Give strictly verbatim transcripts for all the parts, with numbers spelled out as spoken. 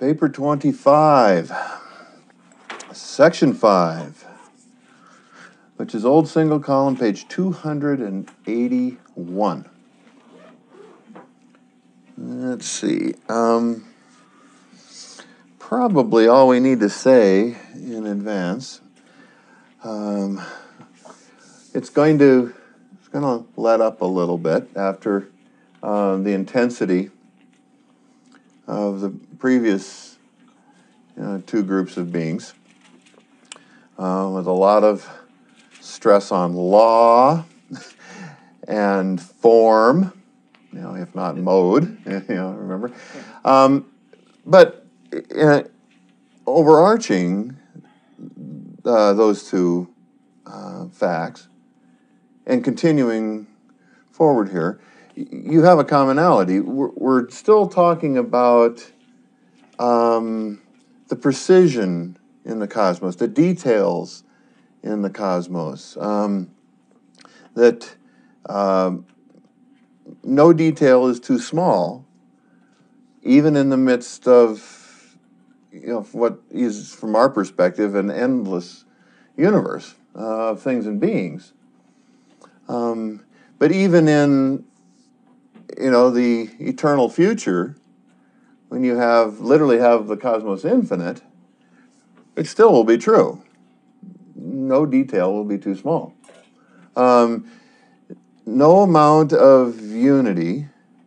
Paper twenty-five, Section five, which is old single column, page two hundred eighty-one. Let's see. Um, probably all we need to say in advance. Um, it's going to it's going to let up a little bit after uh, the intensity of the previous uh, two groups of beings, uh, with a lot of stress on law and form, you know, if not mode, you know, remember. Um, but uh, overarching uh, those two uh, facts and continuing forward here, you have a commonality. We're, we're still talking about um, the precision in the cosmos, the details in the cosmos, um, that um, no detail is too small, even in the midst of, you know, what is, from our perspective, an endless universe uh, of things and beings. Um, but even in, you know, the eternal future, when you have, literally have the cosmos infinite, it still will be true. No detail will be too small. Um, no amount of unity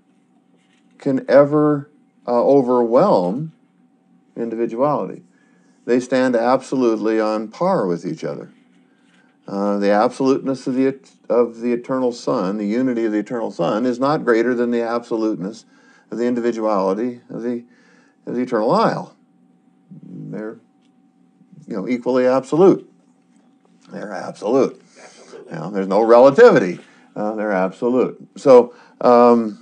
can ever uh, overwhelm individuality. They stand absolutely on par with each other. Uh, the absoluteness of the of the eternal Son, the unity of the eternal Son, is not greater than the absoluteness of the individuality of the of the eternal Isle. They're, you know, equally absolute. They're absolute. Absolutely. You know, there's no relativity. Uh, they're absolute. So um,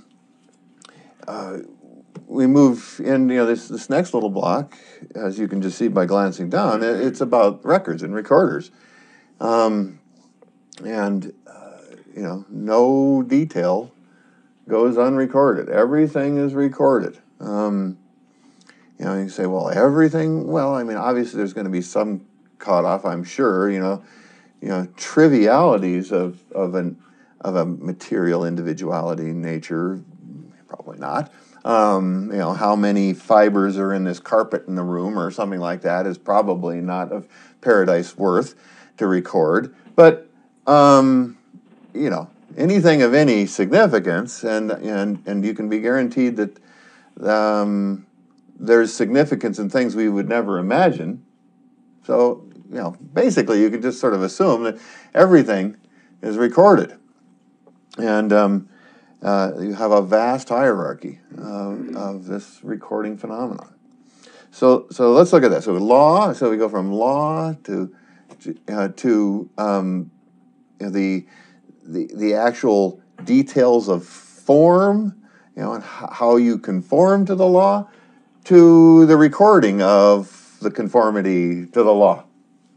uh, we move in. You know, this this next little block, as you can just see by glancing down, it, it's about records and recorders. Um, and, uh, you know, no detail goes unrecorded. Everything is recorded. Um, you know, you say, well, everything, well, I mean, obviously there's going to be some caught off, I'm sure, you know, you know, trivialities of, of, an, of a material individuality nature, probably not. Um, you know, how many fibers are in this carpet in the room or something like that is probably not of paradise worth to record. But, um, you know, anything of any significance, and and and you can be guaranteed that um, there's significance in things we would never imagine. So, you know, basically you can just sort of assume that everything is recorded. And um, uh, you have a vast hierarchy of, of this recording phenomenon. So, so let's look at that. So law, so we go from law to Uh, to um, you know, the, the the actual details of form, you know, and h- how you conform to the law, to the recording of the conformity to the law.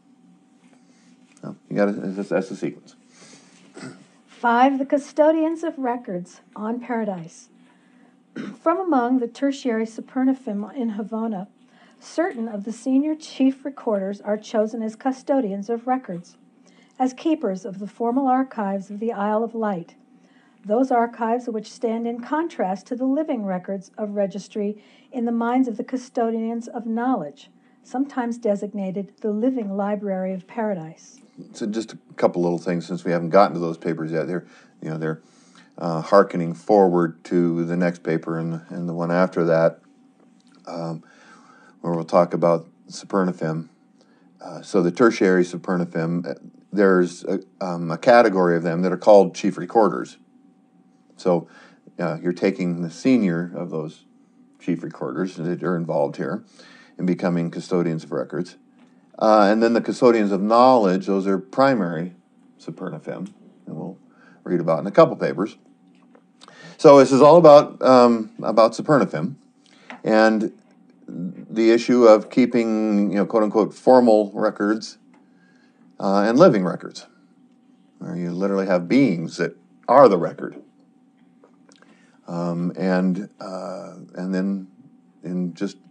So you got to, that's the sequence. Five, the custodians of records on Paradise. From among the tertiary Supernafim in Havona, certain of the senior chief recorders are chosen as custodians of records, as keepers of the formal archives of the Isle of Light, those archives which stand in contrast to the living records of registry in the minds of the custodians of knowledge, sometimes designated the living library of Paradise. So just a couple little things, since we haven't gotten to those papers yet. They're, you know, they're uh, hearkening forward to the next paper and, and the one after that, um, where we'll talk about Supernafim. Uh, so the tertiary Supernafim, there's a, um, a category of them that are called chief recorders. So uh, you're taking the senior of those chief recorders that are involved here and becoming custodians of records. Uh, and then the custodians of knowledge, those are primary Supernafim, and we'll read about in a couple papers. So this is all about um, about Supernafim and the issue of keeping, you know, quote unquote, formal records uh, and living records, where you literally have beings that are the record. Um, and uh, and then in just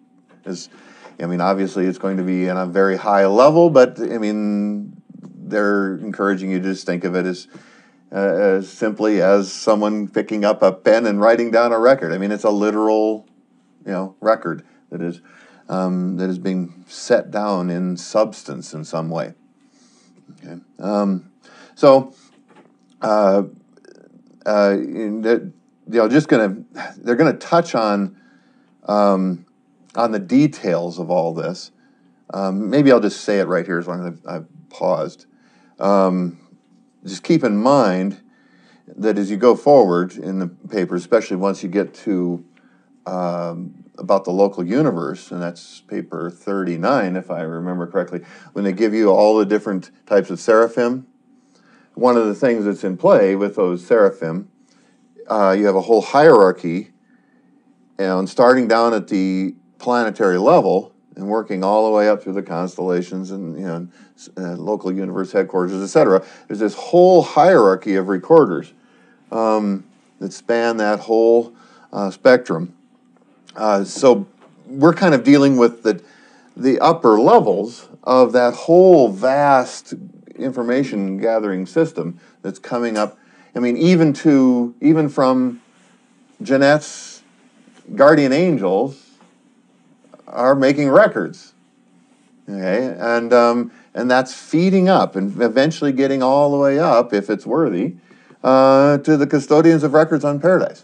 Is, I mean, obviously it's going to be on a very high level, but I mean, they're encouraging you to just think of it as, uh, as simply as someone picking up a pen and writing down a record. I mean, it's a literal, you know, record that is um, that is being set down in substance in some way. Okay, um, so uh, uh, in the, you know, just gonna they're gonna touch on um, on the details of all this. Um, maybe I'll just say it right here as long as I've, I've paused. Um, just keep in mind that as you go forward in the paper, especially once you get to um, about the local universe, and that's paper thirty-nine, if I remember correctly, when they give you all the different types of seraphim, one of the things that's in play with those seraphim, uh, you have a whole hierarchy, and starting down at the planetary level and working all the way up through the constellations and, you know, uh, local universe headquarters, et cetera. There's this whole hierarchy of recorders um, that span that whole uh, spectrum. Uh, so we're kind of dealing with the the upper levels of that whole vast information gathering system that's coming up. I mean, even to even from Jeanette's guardian angels are making records, okay, and um, and that's feeding up and eventually getting all the way up, if it's worthy, uh, to the custodians of records on Paradise.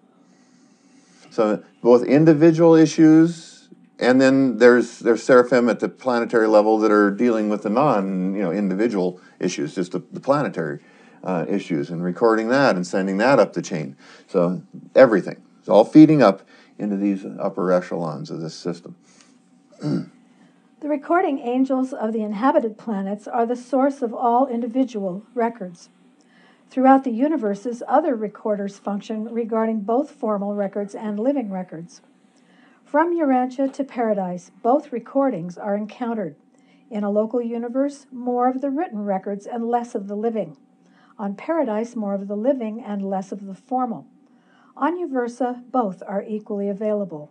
So both individual issues, and then there's there's seraphim at the planetary level that are dealing with the non, you know, individual issues, just the, the planetary uh, issues, and recording that and sending that up the chain. So everything, it's all feeding up into these upper echelons of this system. The recording angels of the inhabited planets are the source of all individual records. Throughout the universes, other recorders function regarding both formal records and living records. From Urantia to Paradise, both recordings are encountered. In a local universe, more of the written records and less of the living. On Paradise, more of the living and less of the formal. On Uversa, both are equally available.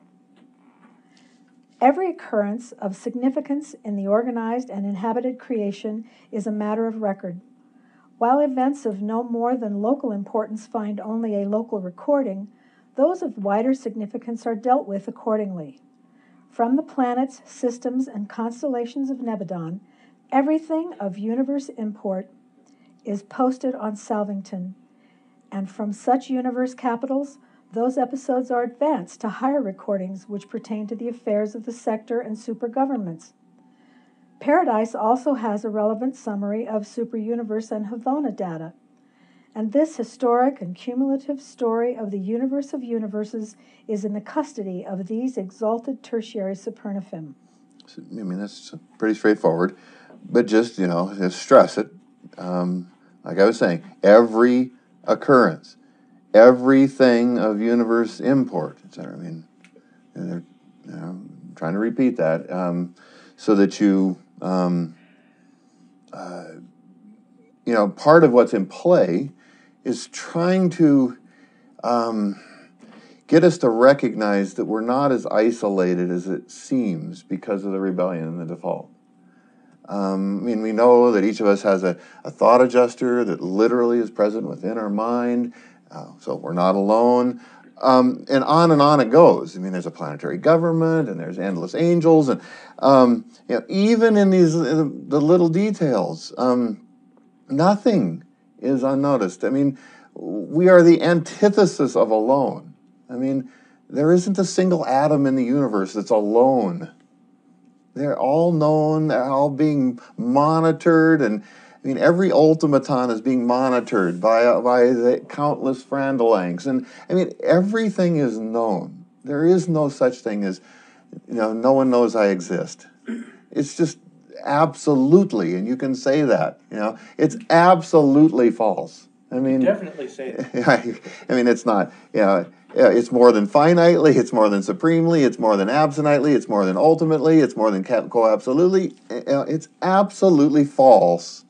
Every occurrence of significance in the organized and inhabited creation is a matter of record. While events of no more than local importance find only a local recording, those of wider significance are dealt with accordingly. From the planets, systems, and constellations of Nebadon, everything of universe import is posted on Salvington, and from such universe capitals, those episodes are advanced to higher recordings which pertain to the affairs of the sector and supergovernments. Paradise also has a relevant summary of super-universe and Havona data, and this historic and cumulative story of the universe of universes is in the custody of these exalted tertiary supernaphim. I mean, that's pretty straightforward, but just, you know, just stress it. Um, like I was saying, every occurrence, everything of universe import, et cetera. I mean, they're, you know, I'm trying to repeat that um, so that you, um, uh, you know, part of what's in play is trying to um, get us to recognize that we're not as isolated as it seems because of the rebellion and the default. Um, I mean, we know that each of us has a, a thought adjuster that literally is present within our mind, uh, so we're not alone. Um, and on and on it goes. I mean, there's a planetary government, and there's endless angels, and um, you know, even in these uh, the little details, um, nothing is unnoticed. I mean, we are the antithesis of alone. I mean, there isn't a single atom in the universe that's alone. They're all known, they're all being monitored, and I mean, every automaton is being monitored by, by the countless Frandalangs. And I mean, everything is known. There is no such thing as, you know, no one knows I exist. It's just absolutely, and you can say that, you know, it's absolutely false. I mean, definitely say that. I, I mean, it's not, you know, it's more than finitely, it's more than supremely, it's more than absently, it's more than ultimately, it's more than co-absolutely. It's absolutely false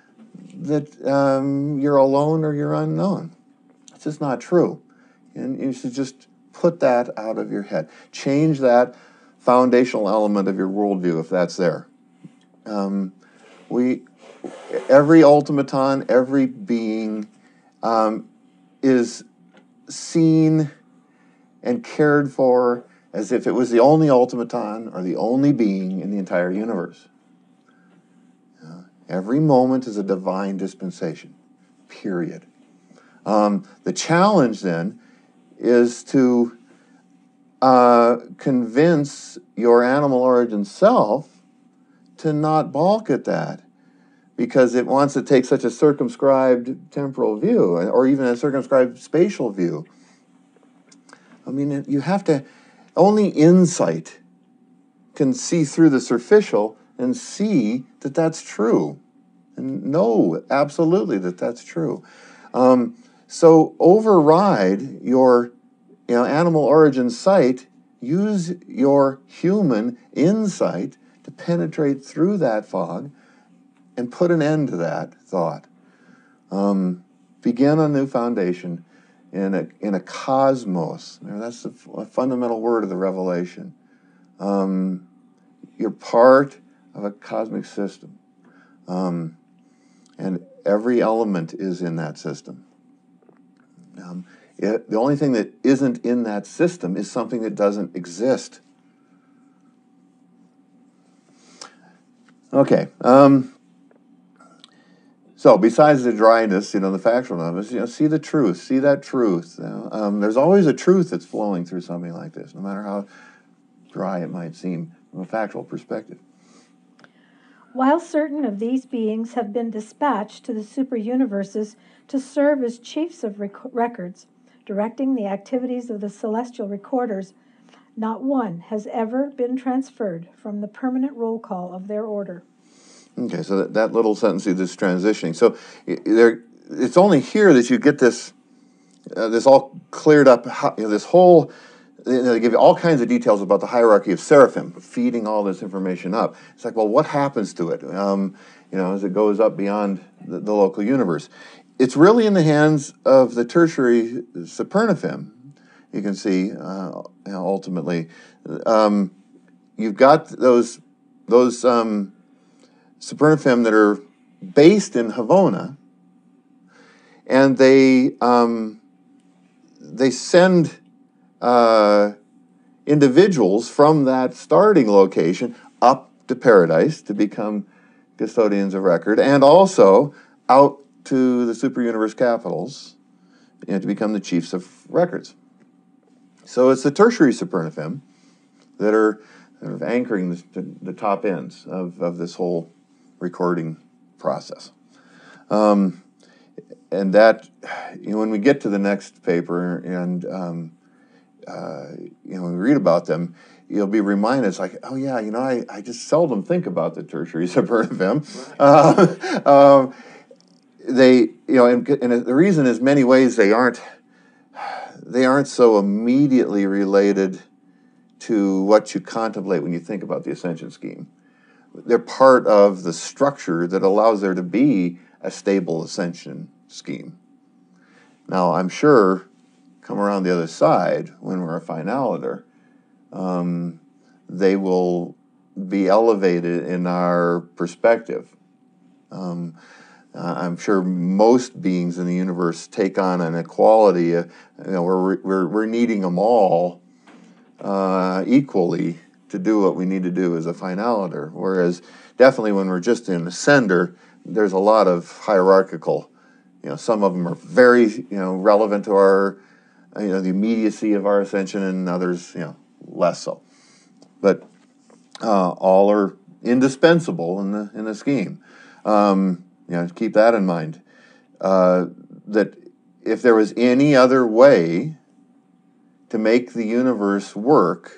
that um, you're alone or you're unknown. It's just not true. And you should just put that out of your head. Change that foundational element of your worldview if that's there. Um, we, every automaton, every being um, is seen and cared for as if it was the only automaton or the only being in the entire universe. Uh, every moment is a divine dispensation, period. Um, the challenge then is to uh, convince your animal origin self to not balk at that, because it wants to take such a circumscribed temporal view, or even a circumscribed spatial view. I mean, you have to, only insight can see through the superficial and see that that's true, and know absolutely that that's true. Um, so override your you know, animal origin sight, use your human insight to penetrate through that fog and put an end to that thought. Um, begin a new foundation in a, in a cosmos. You know, that's the f- fundamental word of the Revelation. Um, you're part of a cosmic system. Um, and every element is in that system. Um, it, the only thing that isn't in that system is something that doesn't exist. Okay. Um, so besides the dryness, you know, the factual numbers, you know, see the truth, see that truth. You know? um, there's always a truth that's flowing through something like this, no matter how dry it might seem from a factual perspective. While certain of these beings have been dispatched to the super-universes to serve as chiefs of rec- records, directing the activities of the celestial recorders, not one has ever been transferred from the permanent roll call of their order. Okay, so that, that little sentence is this transitioning. So there, it's only here that you get this, uh, this all cleared up. You know, this whole, you know, they give you all kinds of details about the hierarchy of seraphim, feeding all this information up. It's like, well, what happens to it? Um, you know, as it goes up beyond the, the local universe, it's really in the hands of the tertiary supernaphim. You can see, uh, you know, ultimately, um, you've got those those. Um, supernaphim that are based in Havona, and they um, they send uh, individuals from that starting location up to paradise to become custodians of record, and also out to the super-universe capitals, you know, to become the chiefs of records. So it's the tertiary supernaphim that are sort of anchoring the, the top ends of, of this whole recording process. Um, and that, you know, when we get to the next paper and, um, uh, you know, when we read about them, you'll be reminded, it's like, oh yeah, you know, I, I just seldom think about the tertiary supernaphim. Uh, um, they, you know, and, and the reason is many ways they aren't, they aren't so immediately related to what you contemplate when you think about the ascension scheme. They're part of the structure that allows there to be a stable ascension scheme. Now, I'm sure, come around the other side, when we're a finaliter, um, they will be elevated in our perspective. Um, uh, I'm sure most beings in the universe take on an equality. Uh, you know, we're, we're, we're needing them all uh, equally to do what we need to do as a finaliter, whereas definitely when we're just in ascender, there's a lot of hierarchical, you know, some of them are very, you know, relevant to our, you know, the immediacy of our ascension, and others, you know, less so. But uh, all are indispensable in the in the scheme. Um, you know, keep that in mind. Uh, that if there was any other way to make the universe work,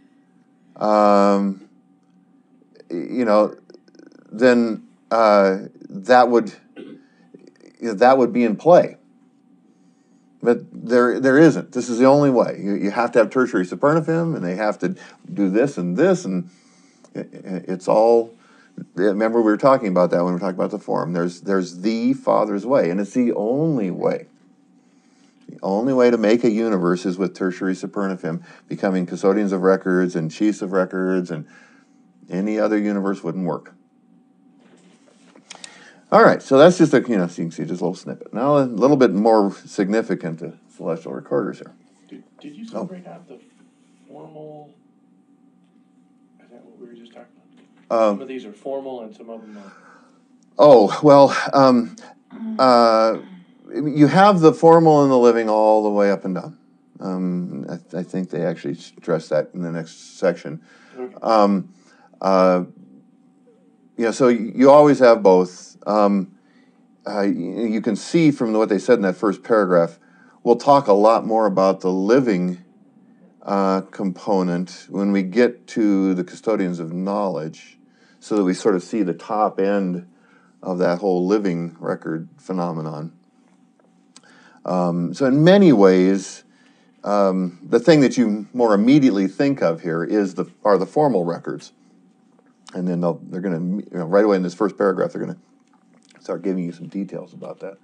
Um, you know, then uh, that would you know, that would be in play. But there there isn't. This is the only way. You, you have to have tertiary supernaphim, and they have to do this and this, and it, it's all. Remember, we were talking about that when we were talking about the form. There's there's the Father's way, and it's the only way. The only way to make a universe is with tertiary supernaffim becoming custodians of records and chiefs of records, and any other universe wouldn't work. All right, so that's just a, you know, so you can see just a little snippet. Now a little bit more significant to celestial recorders here. Did, did you separate oh. out the formal, is that what we were just talking about? Um, some of these are formal and some of them are... Oh, well, um, uh, you have the formal and the living all the way up and down. Um, I, th- I think they actually stress that in the next section. Okay. Um, uh, yeah, so you always have both. Um, uh, you can see from what they said in that first paragraph, we'll talk a lot more about the living uh, component when we get to the custodians of knowledge, so that we sort of see the top end of that whole living record phenomenon. Um, so in many ways, um, the thing that you more immediately think of here is the are the formal records. And then they'll, they're going to, you know, right away in this first paragraph, they're going to start giving you some details about that.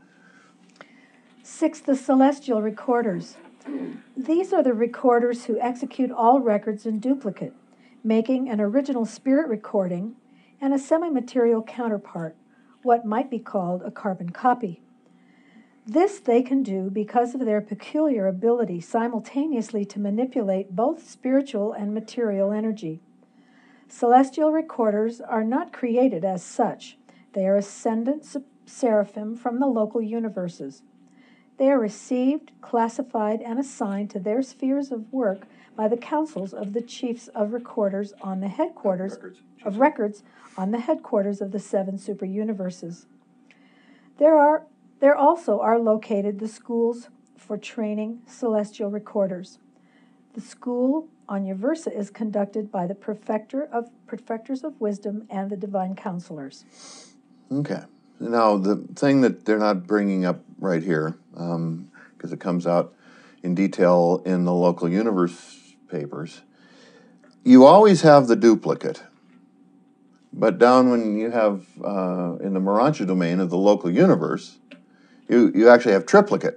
Six, the celestial recorders. These are the recorders who execute all records in duplicate, making an original spirit recording and a semi-material counterpart, what might be called a carbon copy. This they can do because of their peculiar ability simultaneously to manipulate both spiritual and material energy. Celestial recorders are not created as such. They are ascendant seraphim from the local universes. They are received, classified, and assigned to their spheres of work by the councils of the chiefs of recorders on the headquarters of records, of records on the headquarters of the seven super universes. There are there also are located the schools for training celestial recorders. The school on Yaversa is conducted by the Perfector of Perfectors of Wisdom and the Divine Counselors. Okay. Now, the thing that they're not bringing up right here, because um, it comes out in detail in the local universe papers, you always have the duplicate. But down when you have, uh, in the Morancha domain of the local universe, you, you actually have triplicate.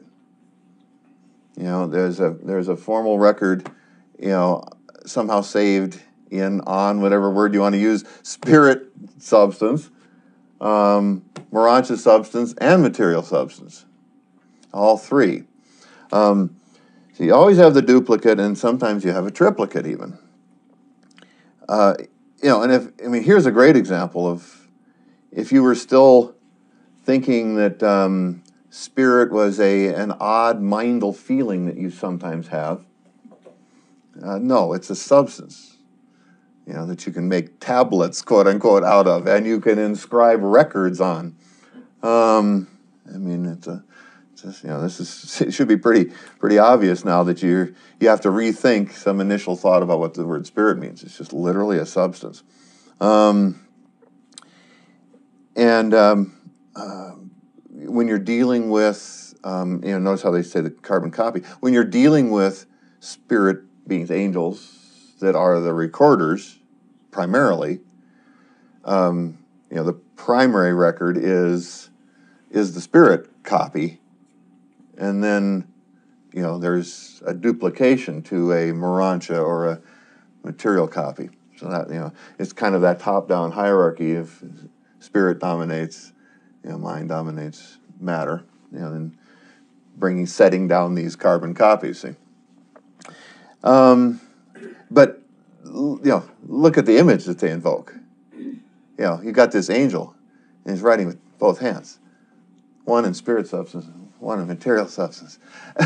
You know, there's a there's a formal record, you know, somehow saved in, on, whatever word you want to use, spirit substance, um, Morancha substance, and material substance. All three. Um, so you always have the duplicate, and sometimes you have a triplicate even. Uh, you know, and if, I mean, here's a great example of if you were still thinking that um, spirit was a an odd mindal feeling that you sometimes have. Uh, no, it's a substance, you know, that you can make tablets, quote unquote, out of, and you can inscribe records on. Um, I mean, it's a, it's just, you know, this is it should be pretty pretty obvious now that you you have to rethink some initial thought about what the word spirit means. It's just literally a substance, um, and um, uh, when you're dealing with, um, you know, notice how they say the carbon copy. When you're dealing with spirit beings, angels, that are the recorders, primarily, um, you know, the primary record is is the spirit copy, and then, you know, there's a duplication to a Morancha or a material copy. So that, you know, it's kind of that top-down hierarchy of spirit dominates, you know, mind dominates matter, you know, and bringing, setting down these carbon copies, see. Um, but, you know, look at the image that they invoke. You know, you got this angel, and he's writing with both hands. One in spirit substance, one in material substance.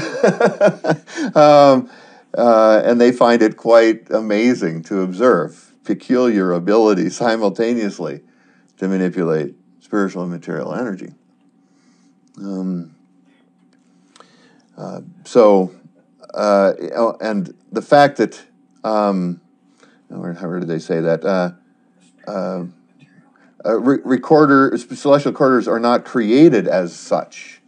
um, uh, and they find it quite amazing to observe peculiar ability simultaneously to manipulate spiritual and material energy. Um, uh, so, uh, and the fact that, um, where, where did they say that? Uh, uh, uh, re- recorder, celestial recorders are not created as such.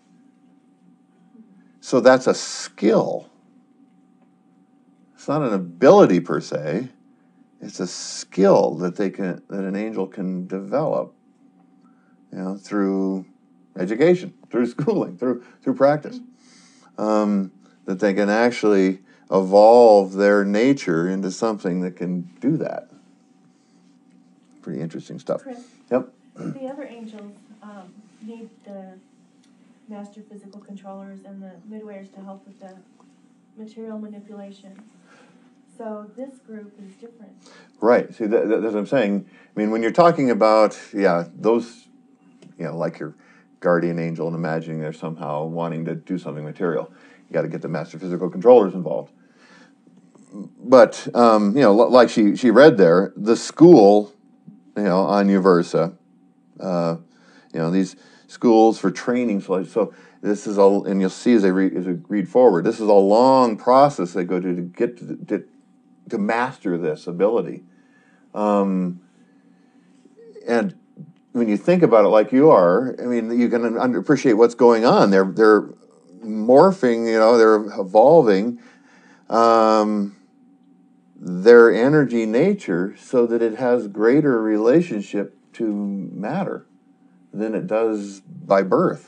So that's a skill. It's not an ability per se. It's a skill that they can, that an angel can develop, you know, through education, through schooling, through through practice. um, that they can actually evolve their nature into something that can do that. Pretty interesting stuff. Chris, yep. The other angels um, need the master physical controllers and the midwayers to help with the material manipulation. So this group is different. Right. See, that, that's what I'm saying. I mean, when you're talking about, yeah, those, you know, like your guardian angel and imagining they're somehow wanting to do something material, you got to get the master physical controllers involved. But, um, you know, like she, she read there, the school, you know, on Uversa, uh, you know, these schools for training. So, so this is all, and you'll see as they read, as they read forward, this is a long process they go to to get to, to, to master this ability. Um, and when you think about it like you are, I mean, you can under, appreciate what's going on. They're they're morphing, you know, they're evolving um, their energy nature so that it has greater relationship to matter than it does by birth.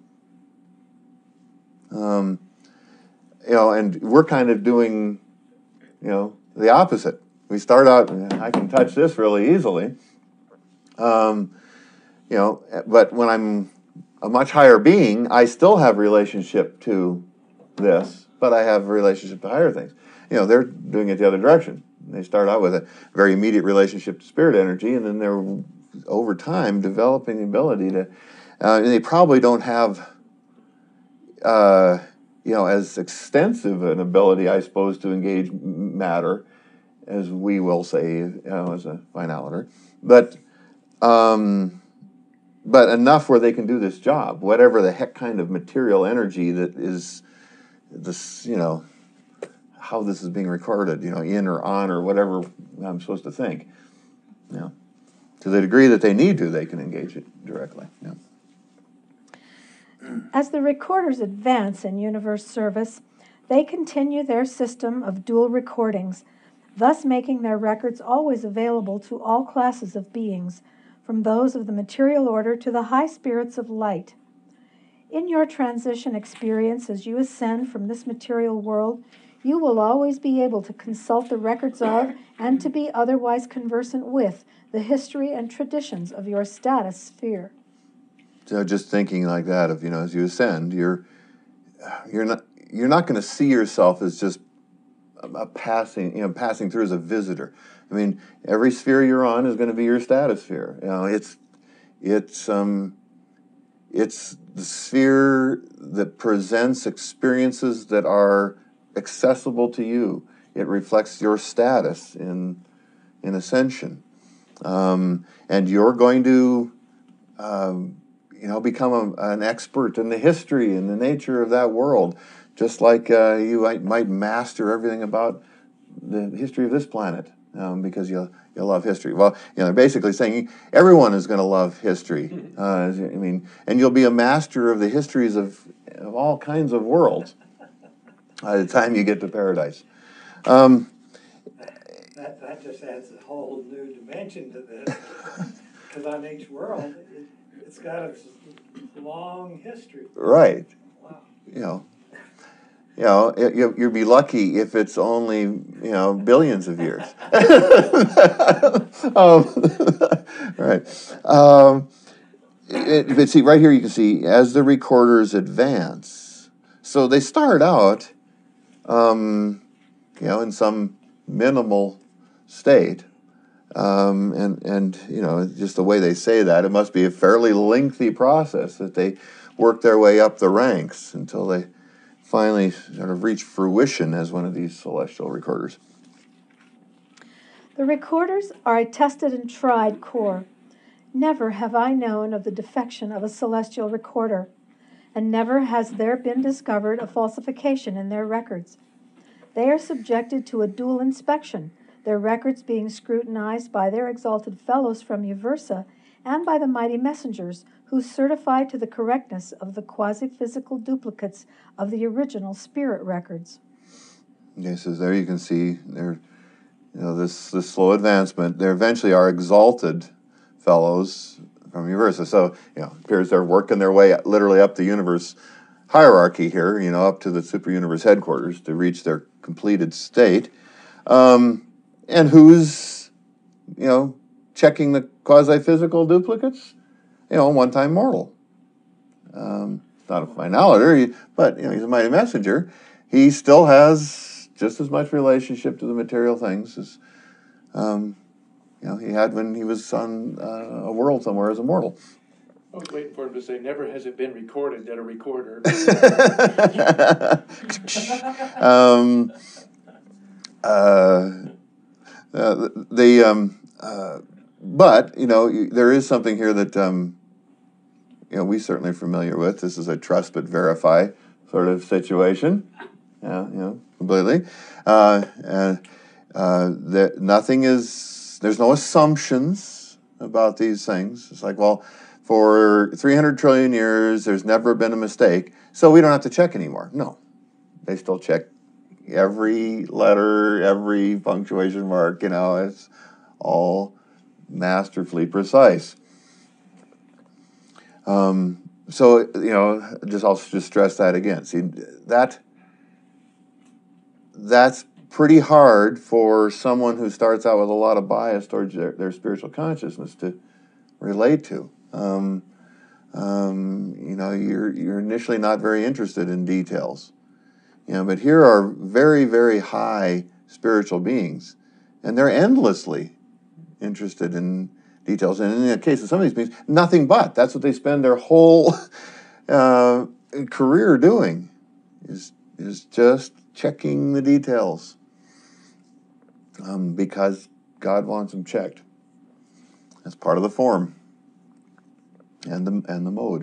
Um, you know, and we're kind of doing, you know, the opposite. We start out, I can touch this really easily. Um, you know, but when I'm a much higher being, I still have relationship to this, but I have a relationship to higher things. You know, they're doing it the other direction. They start out with a very immediate relationship to spirit energy, and then they're, over time, developing the ability to, uh, and they probably don't have, uh, you know, as extensive an ability, I suppose, to engage matter, as we will say, you know, as a finaliter. But, um, but enough where they can do this job, whatever the heck kind of material energy that is this, you know, how this is being recorded, you know, in or on or whatever I'm supposed to think. You know, to the degree that they need to, they can engage it directly. Yeah. As the recorders advance in universe service, they continue their system of dual recordings, thus making their records always available to all classes of beings, from those of the material order to the high spirits of light. In your transition experience as you ascend from this material world, you will always be able to consult the records of and to be otherwise conversant with the history and traditions of your status sphere. So just thinking like that of, you know, as you ascend, you're you're not you're not going to see yourself as just a, a passing, you know, passing through as a visitor. I mean, every sphere you're on is going to be your status sphere. You know, it's it's um it's the sphere that presents experiences that are accessible to you. It reflects your status in in ascension, um, and you're going to. Um, you know, become a, an expert in the history and the nature of that world, just like uh, you might, might master everything about the history of this planet, um, because you'll you'll love history. Well, you know, they're basically saying everyone is going to love history. Uh, I mean, and you'll be a master of the histories of of all kinds of worlds by the time you get to paradise. Um, that that just adds a whole new dimension to this, because on each world. It, It's got a long history. Right. Wow. You know, you know, it, you, you'd be lucky if it's only, you know, billions of years. um, right. Um, it, but see, right here you can see as the recorders advance. So they start out, um, you know, in some minimal state. Um, and, and, you know, just the way they say that, it must be a fairly lengthy process that they work their way up the ranks until they finally sort of reach fruition as one of these celestial recorders. The recorders are a tested and tried core. Never have I known of the defection of a celestial recorder, and never has there been discovered a falsification in their records. They are subjected to a dual inspection, their records being scrutinized by their exalted fellows from Uversa and by the mighty messengers who certify to the correctness of the quasi-physical duplicates of the original spirit records. Okay, so there you can see there, you know, this this slow advancement. There eventually are exalted fellows from Uversa. So, you know, it appears they're working their way literally up the universe hierarchy here, you know, up to the super universe headquarters to reach their completed state. Um, and who's, you know, checking the quasi-physical duplicates? You know, one-time mortal. Um, it's not a finaliter, but, you know, he's a mighty messenger. He still has just as much relationship to the material things as, um, you know, he had when he was on uh, a world somewhere as a mortal. I was waiting for him to say, never has it been recorded that a recorder. um, uh, uh, the um, uh, but you know there is something here that um, you know we certainly are familiar with. This is a trust but verify sort of situation. Yeah, you know, completely. Uh, and uh, that nothing is. There's no assumptions about these things. It's like, well, for three hundred trillion years, there's never been a mistake, so we don't have to check anymore. No, they still check every letter, every punctuation mark. You know, it's all masterfully precise. Um, so you know, just I'll just stress that again. See that that's pretty hard for someone who starts out with a lot of bias towards their, their spiritual consciousness to relate to. Um, um, you know, you're you're initially not very interested in details, you know, but here are very, very high spiritual beings, and they're endlessly interested in details. And in the case of some of these beings, nothing but. That's what they spend their whole uh, career doing, is is just checking the details, um, because God wants them checked. That's part of the form. And the, and the mode.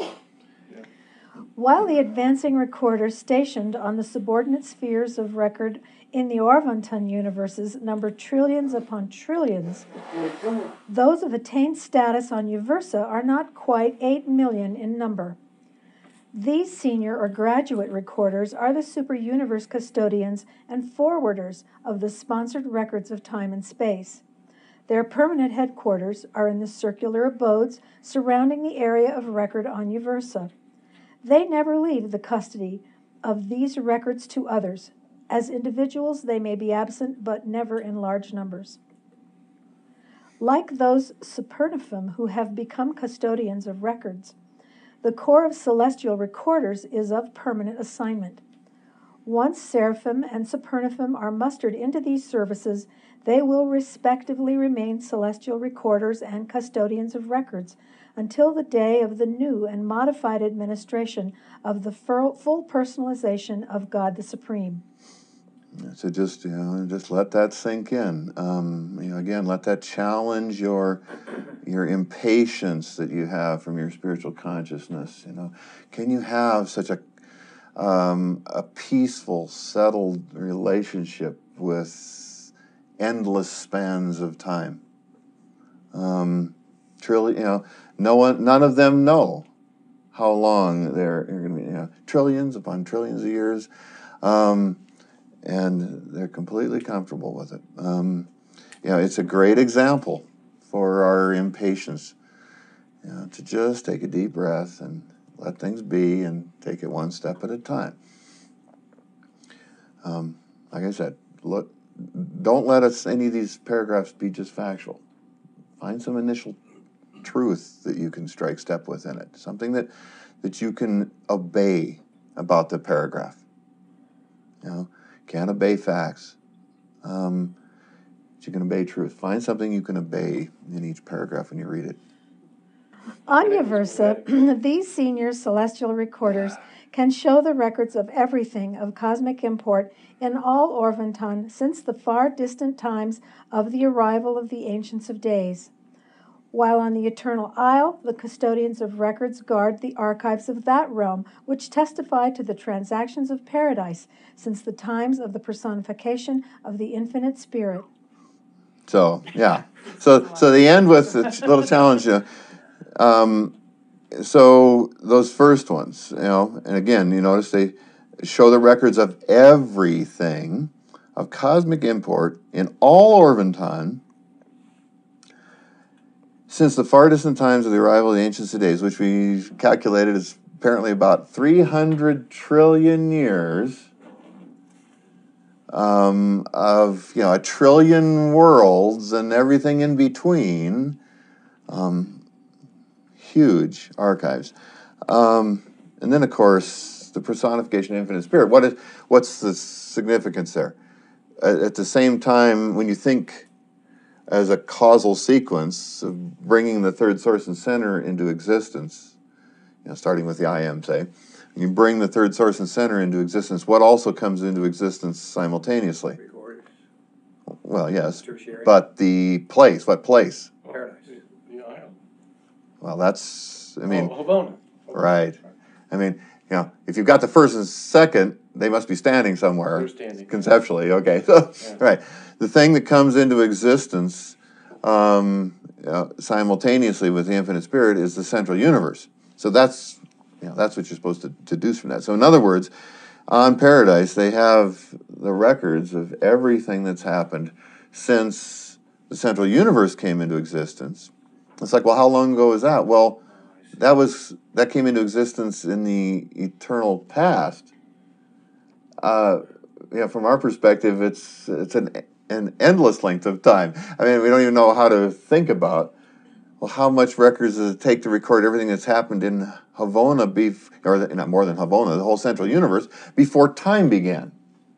While the advancing recorders stationed on the subordinate spheres of record in the Orvonton universes number trillions upon trillions, those of attained status on Uversa are not quite eight million in number. These senior or graduate recorders are the super universe custodians and forwarders of the sponsored records of time and space. Their permanent headquarters are in the circular abodes surrounding the area of record on Uversa. They never leave the custody of these records to others. As individuals, they may be absent, but never in large numbers. Like those Supernifim who have become custodians of records, the Corps of Celestial Recorders is of permanent assignment. Once Seraphim and Supernifim are mustered into these services, they will respectively remain celestial recorders and custodians of records until the day of the new and modified administration of the full personalization of God the Supreme. So just, you know, just let that sink in. Um, you know, again, let that challenge your your impatience that you have from your spiritual consciousness. You know, can you have such a um, a peaceful, settled relationship with endless spans of time? Um, trillion, you know, no one, none of them know how long they're, they're going to be. You know, trillions upon trillions of years. Um, And they're completely comfortable with it. Um, you know, it's a great example for our impatience. You know, to just take a deep breath and let things be, and take it one step at a time. Um, like I said, look, don't let us any of these paragraphs be just factual. Find some initial truth that you can strike step with in it. Something that that you can obey about the paragraph. You know. Can't obey facts, um, but you can obey truth. Find something you can obey in each paragraph when you read it. On Uversa, these senior celestial recorders can show the records of everything of cosmic import in all Orvonton since the far distant times of the arrival of the Ancients of Days. While on the Eternal Isle, the custodians of records guard the archives of that realm, which testify to the transactions of paradise since the times of the personification of the infinite spirit. So, yeah. So so they end with a little challenge. You know, um, so those first ones, you know, and again, you notice they show the records of everything of cosmic import in all Orvonton since the far distant times of the arrival of the Ancients of Days, which we calculated is apparently about three hundred trillion years um, of, you know, a trillion worlds and everything in between. Um, huge archives. Um, and then, of course, the personification of infinite spirit. What is, what's the significance there? At, at the same time, when you think as a causal sequence of bringing the third source and center into existence, you know, starting with the I am, say, you bring the third source and center into existence, what also comes into existence simultaneously? Record. Well, yes, Tertiary. but the place, what place? Paradise. The isle. Well, that's, I mean, Oh, Havona. right. I mean, you know, if you've got the first and second, they must be standing somewhere. They're standing. Conceptually, okay. So, Yeah. right. The thing that comes into existence um, uh, simultaneously with the infinite spirit is the central universe. So that's, you know, that's what you're supposed to deduce from that. So in other words, on Paradise, they have the records of everything that's happened since the central universe came into existence. It's like, well, how long ago was that? Well, that was that came into existence in the eternal past. Uh, you know, from our perspective, it's it's an an endless length of time. I mean, we don't even know how to think about, well, how much records does it take to record everything that's happened in Havona, bef- or the, not more than Havona, the whole central universe, before time began?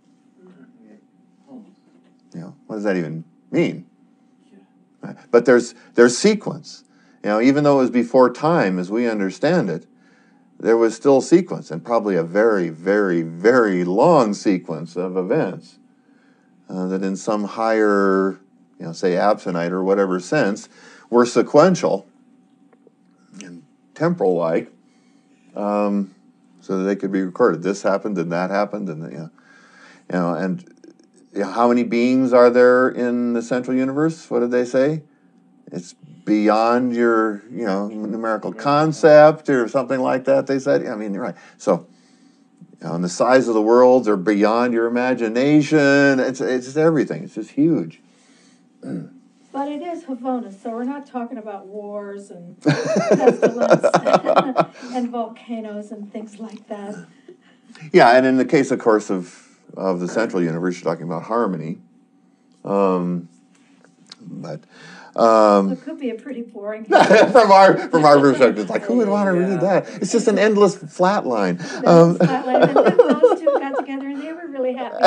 You know, what does that even mean? Right. But there's there's sequence. You know, even though it was before time, as we understand it, there was still sequence, and probably a very, very, very long sequence of events uh, that in some higher, you know, say absentite or whatever sense, were sequential and temporal-like, um, so that they could be recorded. This happened, and that happened, and you know, you know and you know, how many beings are there in the central universe? What did they say? It's beyond your, you know, numerical concept or something like that, they said. I mean, you're right. So, you know, and the size of the worlds are beyond your imagination. It's, it's just everything. It's just huge. But it is Havona, so we're not talking about wars and pestilence and volcanoes and things like that. Yeah, and in the case, of course, of, of the central universe, you're talking about harmony. Um, but... Um, It could be a pretty boring. from our from our perspective, it's like, who would want to read that? It's just an endless flat line. Um, flat line. And then those two got together and they were really happy.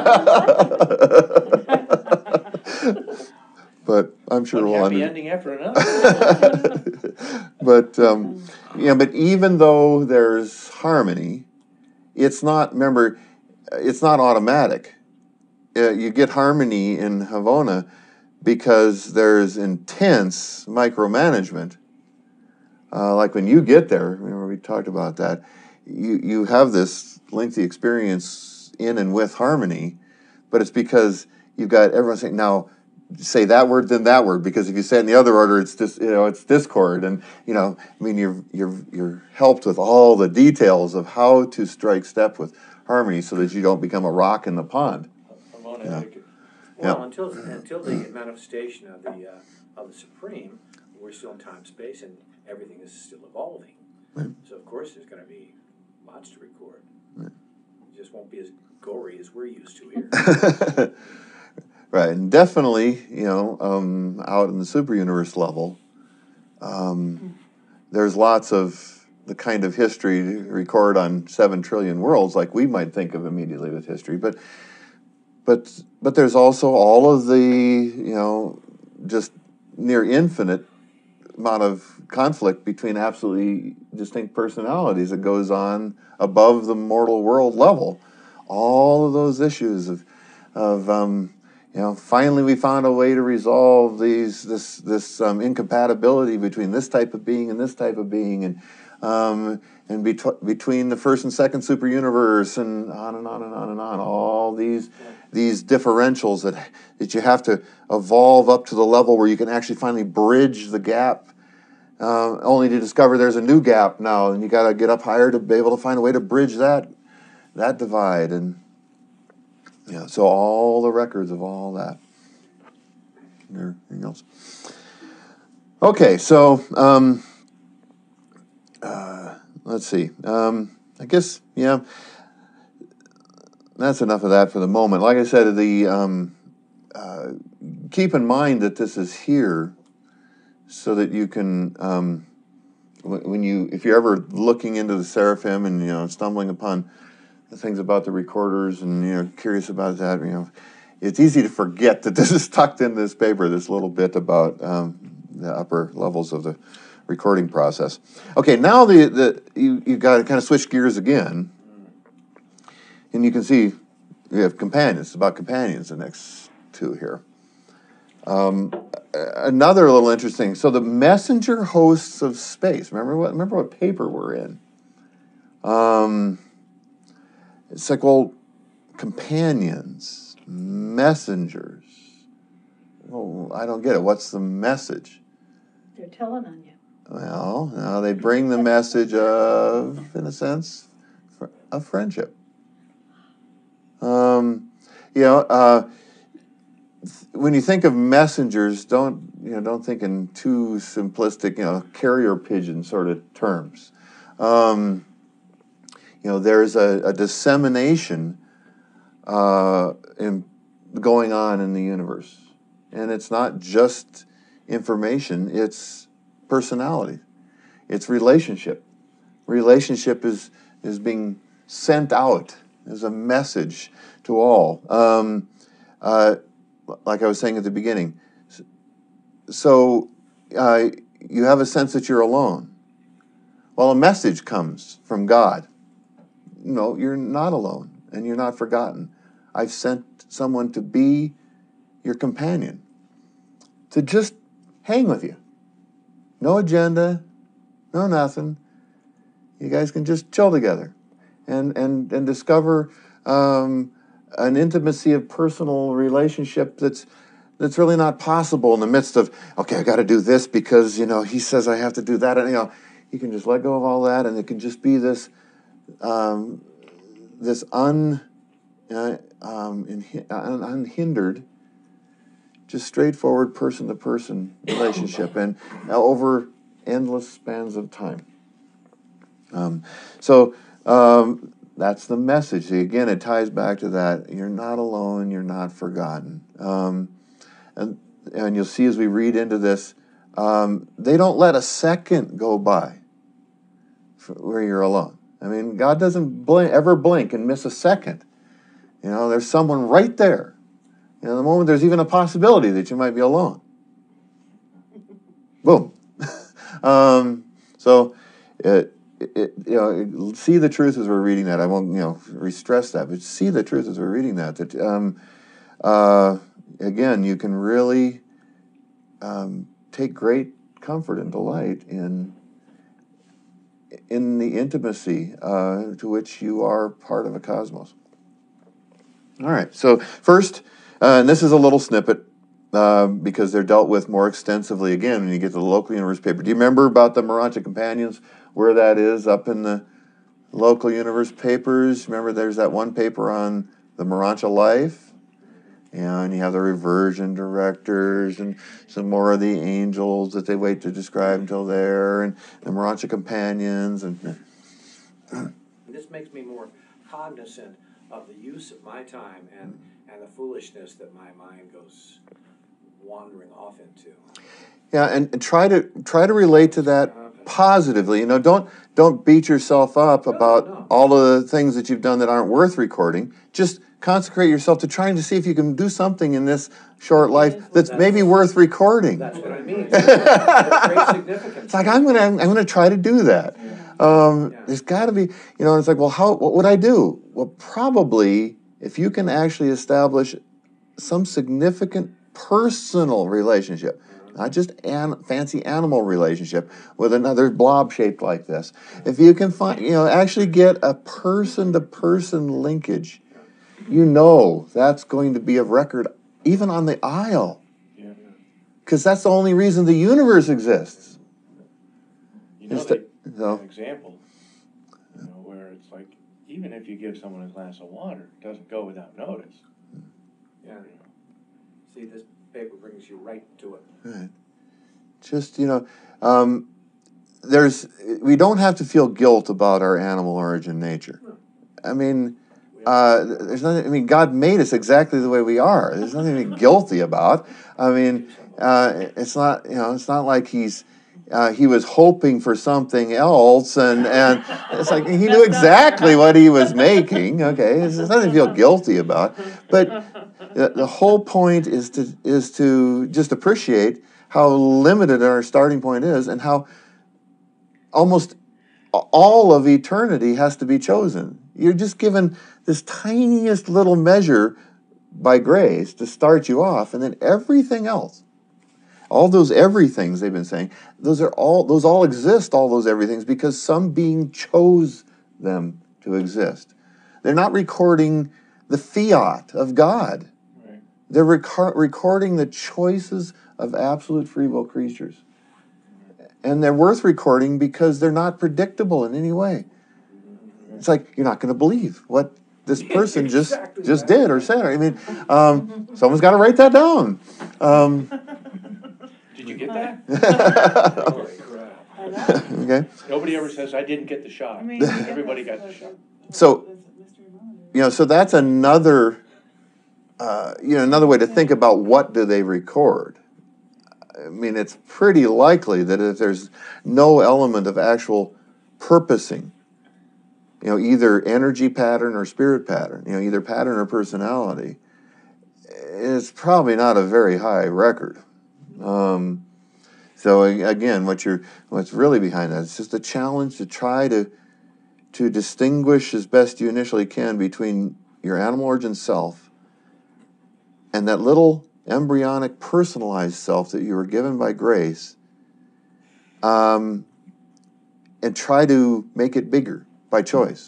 But I'm sure One we'll happy under- ending after another. But um, yeah, but even though there's harmony, it's not. Remember, it's not automatic. Uh, you get harmony in Havona because there's intense micromanagement. Uh, like when you get there, remember we talked about that, you, you have this lengthy experience in and with harmony, but it's because you've got everyone saying, now say that word, then that word, because if you say it in the other order, it's just, you know, it's discord. And, you know, I mean, you're, you're, you're helped with all the details of how to strike step with harmony so that you don't become a rock in the pond. Havona, Yeah. like, Well, Yeah. until until the manifestation of the uh, of the Supreme, we're still in time space, and everything is still evolving. Right. So of course there's going to be lots to record. Right. It just won't be as gory as we're used to here. Right, and definitely, you know, um, out in the super universe level, um, there's lots of the kind of history to record on seven trillion worlds, like we might think of immediately with history, but. But but there's also all of the, you know, just near infinite amount of conflict between absolutely distinct personalities that goes on above the mortal world level. All of those issues of, of um, you know, finally we found a way to resolve these this this um, incompatibility between this type of being and this type of being, and um, and bet- between the first and second super universe, and on and on and on and on. All these these differentials that that you have to evolve up to the level where you can actually finally bridge the gap, uh, only to discover there's a new gap now, and you got to get up higher to be able to find a way to bridge that that divide. And yeah, so all the records of all that. Anything else? Okay, so um, uh, let's see. Um, I guess, yeah, that's enough of that for the moment. Like I said, the um, uh, keep in mind that this is here so that you can, um, when you, if you're ever looking into the Seraphim and, you know, stumbling upon the things about the recorders and, you know, curious about that, you know, it's easy to forget that this is tucked in this paper, this little bit about um, the upper levels of the recording process. Okay, now the, the you, you've got to kind of switch gears again. And you can see we have companions. It's about companions, the next two here. Um, another little interesting. So the messenger hosts of space. Remember what? Remember what paper we're in. Um, it's like, well, companions, messengers. Well, I don't get it. What's the message? They're telling on you. Well, now they bring the message of, in a sense, of friendship. Um, you know, uh, when you think of messengers, don't you know? Don't think in too simplistic, you know, carrier pigeon sort of terms. Um, you know, there's a, a dissemination uh, in, going on in the universe, and it's not just information; it's personality, it's relationship. Relationship is is being sent out as a message to all. Um, uh, like I was saying at the beginning, so uh, you have a sense that you're alone. Well, a message comes from God. No, you're not alone, and you're not forgotten. I've sent someone to be your companion, to just hang with you. No agenda, no nothing. You guys can just chill together and, and, and discover um, an intimacy of personal relationship that's that's really not possible in the midst of, okay, I got to do this because, you know, he says I have to do that. And, you know, you can just let go of all that, and it can just be this um, this un, uh, um, in, un, unhindered, just straightforward person-to-person relationship, and uh, over endless spans of time. Um, so um, that's the message. Again, it ties back to that. You're not alone. You're not forgotten. Um, and, and you'll see as we read into this, um, they don't let a second go by for, where you're alone. I mean, God doesn't blink, ever blink and miss a second. You know, there's someone right there. You know, the moment there's even a possibility that you might be alone. Boom. um, so, it, it, you know, see the truth as we're reading that. I won't, you know, re-stress that, but see the truth as we're reading that. That um, uh, again, you can really um, take great comfort and delight in in the intimacy uh, to which you are part of a cosmos. All right. So first, uh, and this is a little snippet. Uh, because they're dealt with more extensively again when you get to the local universe paper. Do you remember about the Morancha Companions, where that is up in the local universe papers? Remember there's that one paper on the Morancha life? And you have the reversion directors and some more of the angels that they wait to describe until there, and the Morancha Companions. And this makes me more cognizant of the use of my time and, and the foolishness that my mind goes wandering off into. Yeah, and, and try to try to relate to that positively. You know, don't don't beat yourself up about no, no. all of the things that you've done that aren't worth recording. Just consecrate yourself to trying to see if you can do something in this short life that's, that's maybe worth recording. That's what I mean. There's great significance. It's like I'm gonna I'm gonna try to do that. Um, yeah. There's got to be, you know. It's like, well, how? What would I do? Well, probably if you can actually establish some significant personal relationship, not just an fancy animal relationship with another blob shaped like this. If you can find, you know, actually get a person-to-person linkage, you know that's going to be of record even on the aisle. Because that's the only reason the universe exists. You know, the, they, so. an example, you know, where it's like, even if you give someone a glass of water, it doesn't go without notice. Yeah. See, this paper brings you right to it. Right. Just, you know, um, there's we don't have to feel guilt about our animal origin nature. I mean, uh, there's nothing. I mean, God made us exactly the way we are. There's nothing to be guilty about. I mean, uh, it's not you know, it's not like he's uh, he was hoping for something else, and and it's like he knew exactly what he was making. Okay, there's nothing to feel guilty about. But the, the whole point is to is to just appreciate how limited our starting point is, and how almost all of eternity has to be chosen. You're just given this tiniest little measure by grace to start you off, and then everything else, all those everythings they've been saying, those are all those all exist, all those everythings, because some being chose them to exist. They're not recording the fiat of God. Right. They're rec- recording the choices of absolute free will creatures. And they're worth recording because they're not predictable in any way. It's like, you're not going to believe what this person just Exactly just right. did or said. I mean, um, someone's got to write that down. Um, Did you get that? Holy crap. okay. Nobody ever says, I didn't get the shot. I mean, Everybody got the shot. So, you know, so that's another, uh, you know, another way to think about what do they record. I mean, it's pretty likely that if there's no element of actual purposing, you know, either energy pattern or spirit pattern, you know, either pattern or personality, it's probably not a very high record. Um, so again, what you're, what's really behind that is just a challenge to try to to distinguish as best you initially can between your animal origin self and that little embryonic personalized self that you were given by grace, um, and try to make it bigger by choice.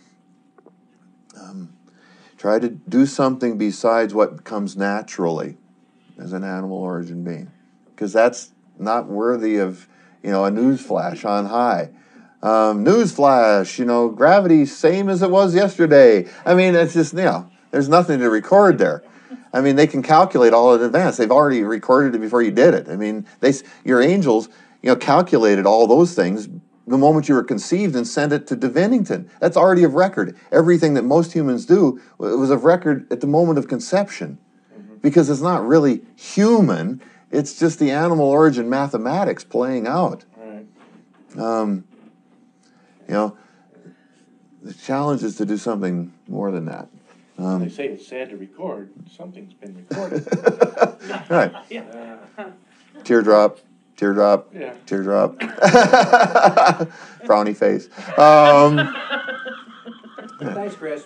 Um, try to do something besides what comes naturally as an animal origin being, because that's not worthy of, you know, a news flash on high. Um, news flash, you know, gravity same as it was yesterday. I mean, it's just, you know, there's nothing to record there. I mean, they can calculate all in advance. They've already recorded it before you did it. I mean, they, your angels, you know, calculated all those things the moment you were conceived and sent it to Divinington. That's already of record. Everything that most humans do was of record at the moment of conception, because it's not really human. It's just the animal origin mathematics playing out. Right. Um, you know, the challenge is to do something more than that. Um, They say it's sad to record. Something's been recorded. right. Yeah. Teardrop, teardrop, Yeah. teardrop. Frowny face. Um, Thanks, Chris.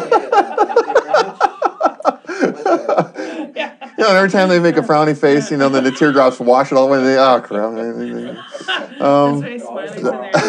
you know, every time they make a frowny face, you know, then the teardrops wash it all the way. They, oh, crap. Um, That's why he's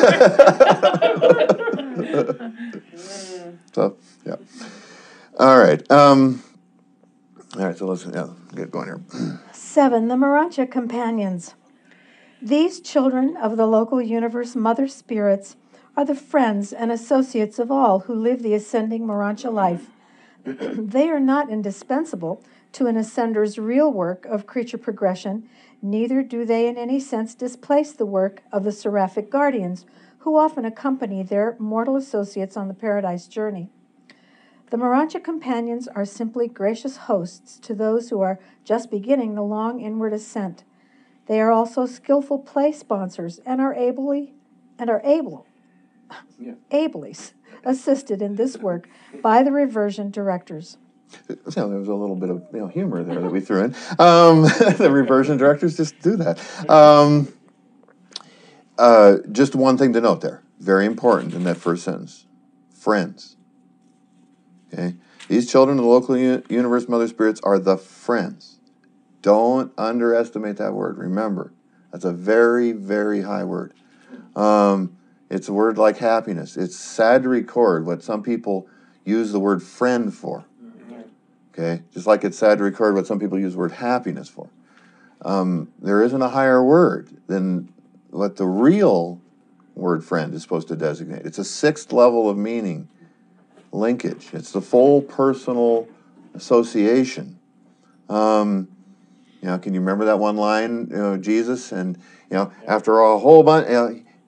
smiling in there. so, yeah. All right. Um, all right, so let's yeah, get going here. Seven, the Morontia companions. These children of the local universe mother spirits are the friends and associates of all who live the ascending Morontia life. They are not indispensable to an ascender's real work of creature progression, neither do they in any sense displace the work of the seraphic guardians, who often accompany their mortal associates on the paradise journey. The Morontia companions are simply gracious hosts to those who are just beginning the long inward ascent. They are also skillful play sponsors and are ably and are able, Yeah. ably assisted in this work by the reversion directors. So there was a little bit of, you know, humor there that we threw in. Um, the reversion directors just do that. Um, uh, just one thing to note there, very important in that first sentence: friends. Okay, these children of the local uni- universe mother spirits are the friends. Don't underestimate that word. Remember, that's a very, very high word. Um, it's a word like happiness. It's sad to record what some people use the word friend for. Okay, just like it's sad to record what some people use the word happiness for. Um, there isn't a higher word than what the real word friend is supposed to designate. It's a sixth level of meaning, linkage. It's the full personal association. Um, you know, can you remember that one line, you know, Jesus? And, you know, after a whole bunch, you know,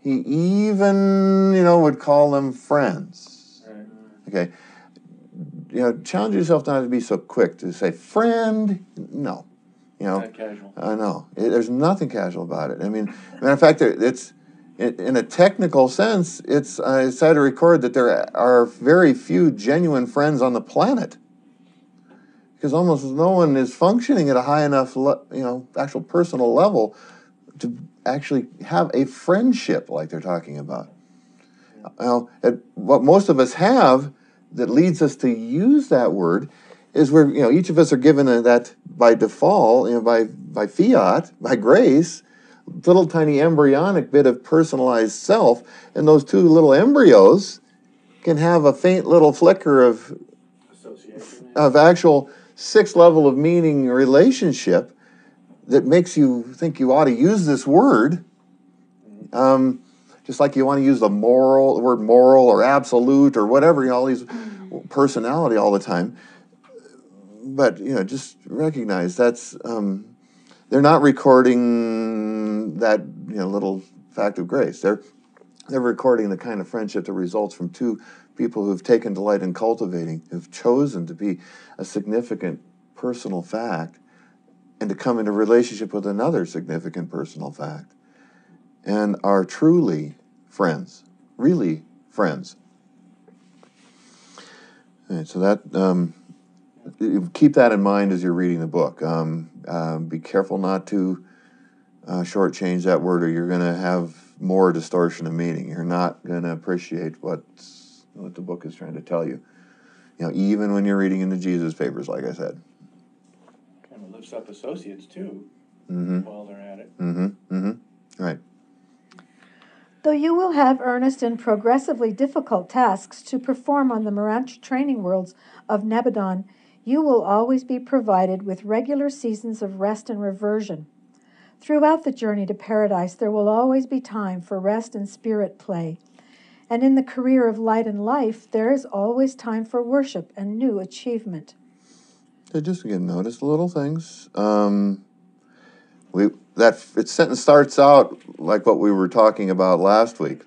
He even, you know, would call them friends. Right. Okay. You know, challenge yourself not to be so quick to say, friend, no. You know, Not casual. I know. It, there's nothing casual about it. I mean, matter of fact, there, it's, it, in a technical sense, it's, I decided to record that there are very few genuine friends on the planet. Because almost no one is functioning at a high enough, le- you know, actual personal level to actually have a friendship like they're talking about. Now, at, what most of us have that leads us to use that word is where, you know, each of us are given a, that by default, you know, by, by fiat, by grace, little tiny embryonic bit of personalized self, and those two little embryos can have a faint little flicker of Association. of actual sixth level of meaning relationship that makes you think you ought to use this word, um, just like you want to use the moral, the word moral or absolute or whatever, you know, all these personality all the time. But, you know, just recognize that's, um, they're not recording that, you know, little fact of grace. They're, they're recording the kind of friendship that results from two people who've taken delight in cultivating, who've chosen to be a significant personal fact and to come into relationship with another significant personal fact and are truly friends, really friends. All right, so that, um, keep that in mind as you're reading the book. Um, uh, be careful not to uh, shortchange that word, or you're going to have more distortion of meaning. You're not going to appreciate what's, what the book is trying to tell you. You know, even when you're reading in the Jesus papers, like I said. Kind of lifts up associates too, Mm-hmm. while they're at it. Mm-hmm. Mm-hmm. Right. Though you will have earnest and progressively difficult tasks to perform on the Marantra training worlds of Nebadon, you will always be provided with regular seasons of rest and reversion. Throughout the journey to paradise, there will always be time for rest and spirit play. And in the career of light and life, there is always time for worship and new achievement. So just again, notice the little things. Um, we that its sentence starts out like what we were talking about last week.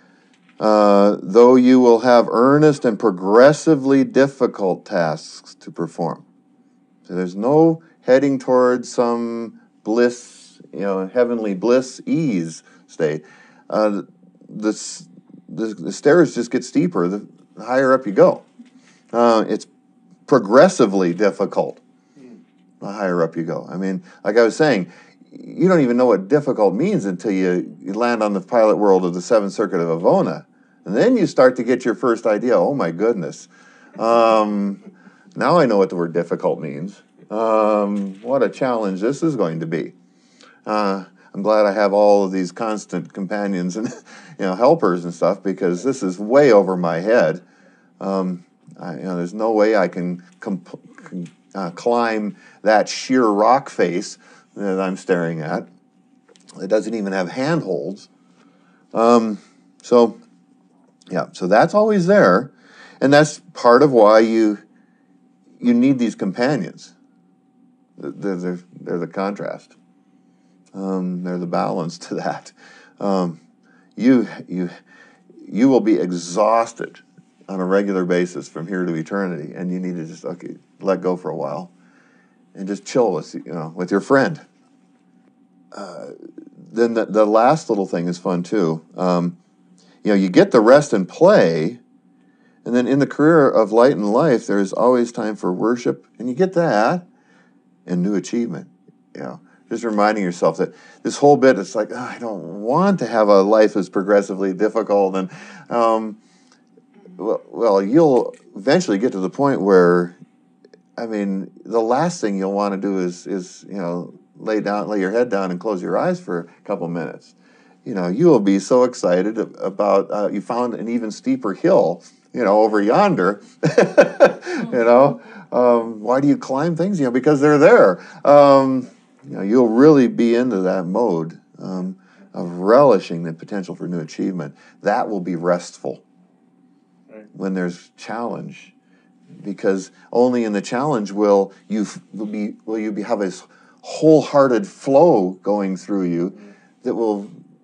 Uh, though you will have earnest and progressively difficult tasks to perform. So there's no heading towards some bliss, you know, heavenly bliss, ease state. Uh, the, the, the stairs just get steeper the higher up you go. Uh, it's progressively difficult the higher up you go. I mean, like I was saying, you don't even know what difficult means until you, you land on the pilot world of the Seventh Circuit of Avona. And then you start to get your first idea, oh my goodness. Um, now I know what the word difficult means. Um, what a challenge this is going to be. Uh, I'm glad I have all of these constant companions and you know helpers and stuff, because this is way over my head. Um, I, you know, there's no way I can comp- uh, climb that sheer rock face that I'm staring at. It doesn't even have handholds. Um, so, yeah, so that's always there, and that's part of why you you need these companions. They're, they're, they're the contrast. Um, they're the balance to that. Um, you you you will be exhausted on a regular basis from here to eternity, and you need to just okay let go for a while and just chill with you know with your friend. Uh, then the, the last little thing is fun too. Um, you know, you get the rest and play, and then in the career of light and life, there is always time for worship, and you get that, and new achievement. You know, just reminding yourself that this whole bit, it's like, oh, I don't want to have a life that's progressively difficult, and um, well, well, you'll eventually get to the point where, I mean, the last thing you'll want to do is, is you know, lay down, lay your head down and close your eyes for a couple minutes. You know, you will be so excited about, uh, you found an even steeper hill, you know, over yonder. you know, um, why do you climb things? You know, because they're there. Um, you know, you'll really be into that mode um, of relishing the potential for new achievement. That will be restful Right. when there's challenge. Because only in the challenge will you will be will you be have this wholehearted flow going through you that will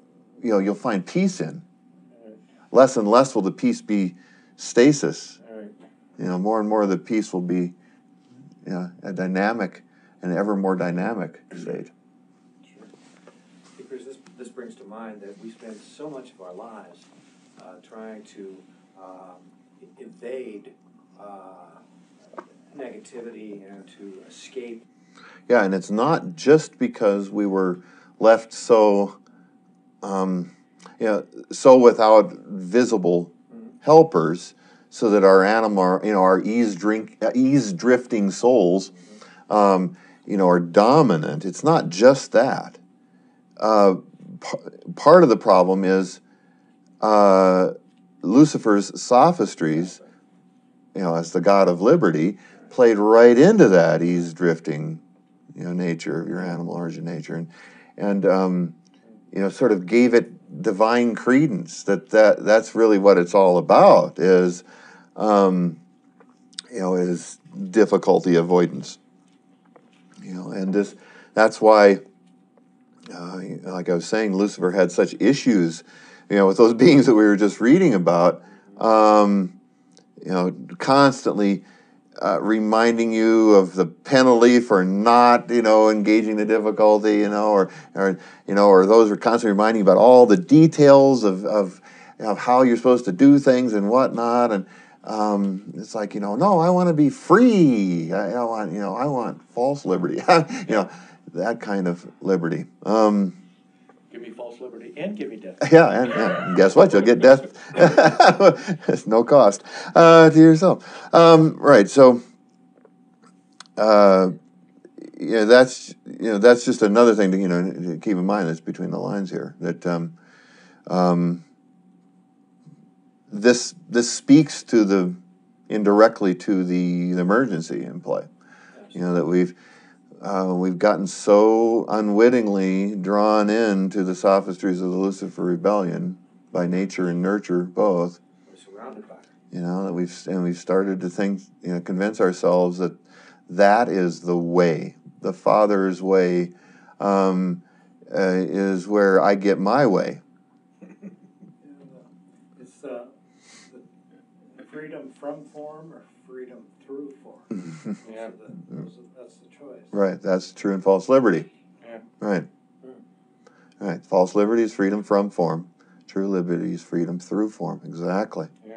you know, you'll find peace in. Less and less will the peace be stasis. Right. You know, more and more of the peace will be, you know, a dynamic, an ever more dynamic state. Sure. Because this, this brings to mind that we spend so much of our lives uh, trying to um, evade uh, negativity and to escape. Yeah, and it's not just because we were left so, um, you know, so without visible helpers, so that our animal, you know, our ease drink, ease drifting souls, um, you know, are dominant. It's not just that. Uh, p- part of the problem is uh, Lucifer's sophistries, you know, as the god of liberty, played right into that ease drifting, you know, nature of your animal origin nature, and and um, you know, sort of gave it divine credence. That that that's really what it's all about. Is um, you know, is difficulty avoidance. You know, and this that's why, uh, like I was saying, Lucifer had such issues, you know, with those beings that we were just reading about. Um, you know, constantly uh, reminding you of the penalty for not, you know, engaging the difficulty, you know, or, or you know, or those are constantly reminding you about all the details of, of, of how you're supposed to do things and whatnot. And um, it's like, you know, no, I want to be free. I, I want, you know, I want false liberty. you know, that kind of liberty. Um, Give me false liberty and give me death. Yeah, and, and guess what? You'll get death. It's no cost uh, to yourself. Um, right. So, uh, yeah, that's you know that's just another thing to you know to keep in mind. That's between the lines here. That um, um, this this speaks to the indirectly to the, the emergency in play. You know that we've. Uh, we've gotten so unwittingly drawn into the sophistries of the Lucifer rebellion by nature and nurture both. We're surrounded by it. You know that we've and we've started to think, you know, convince ourselves that that is the way, the Father's way, um, uh, is where I get my way. It's uh, the freedom from form or freedom through form. Yeah. So the, those, that's the choice. Right. That's true in false liberty. Yeah. Right. Right. False liberty is freedom from form. True liberty is freedom through form. Exactly. Yeah.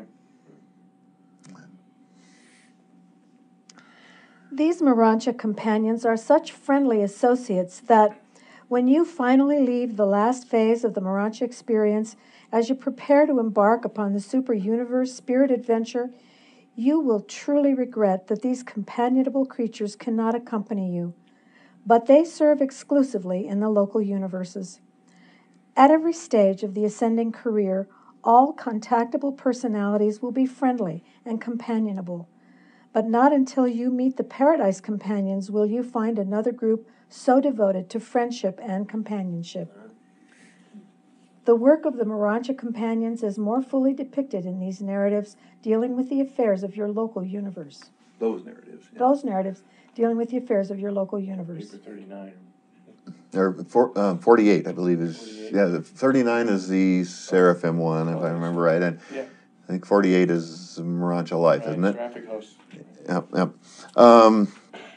These Morontia companions are such friendly associates that when you finally leave the last phase of the Morontia experience, as you prepare to embark upon the super universe spirit adventure, you will truly regret that these companionable creatures cannot accompany you, but they serve exclusively in the local universes. At every stage of the ascending career, all contactable personalities will be friendly and companionable, but not until you meet the Paradise Companions will you find another group so devoted to friendship and companionship. The work of the Morontia Companions is more fully depicted in these narratives dealing with the affairs of your local universe. Those narratives. Yeah. Those narratives dealing with the affairs of your local universe. Paper thirty-nine. Or for, um, forty-eight, I believe, is forty-eight. yeah. The thirty-nine is the Seraphim one, if I remember right, and Yeah. I think forty-eight is Morontia Life, Right, isn't it? Traffic house. Yep, yep. Um,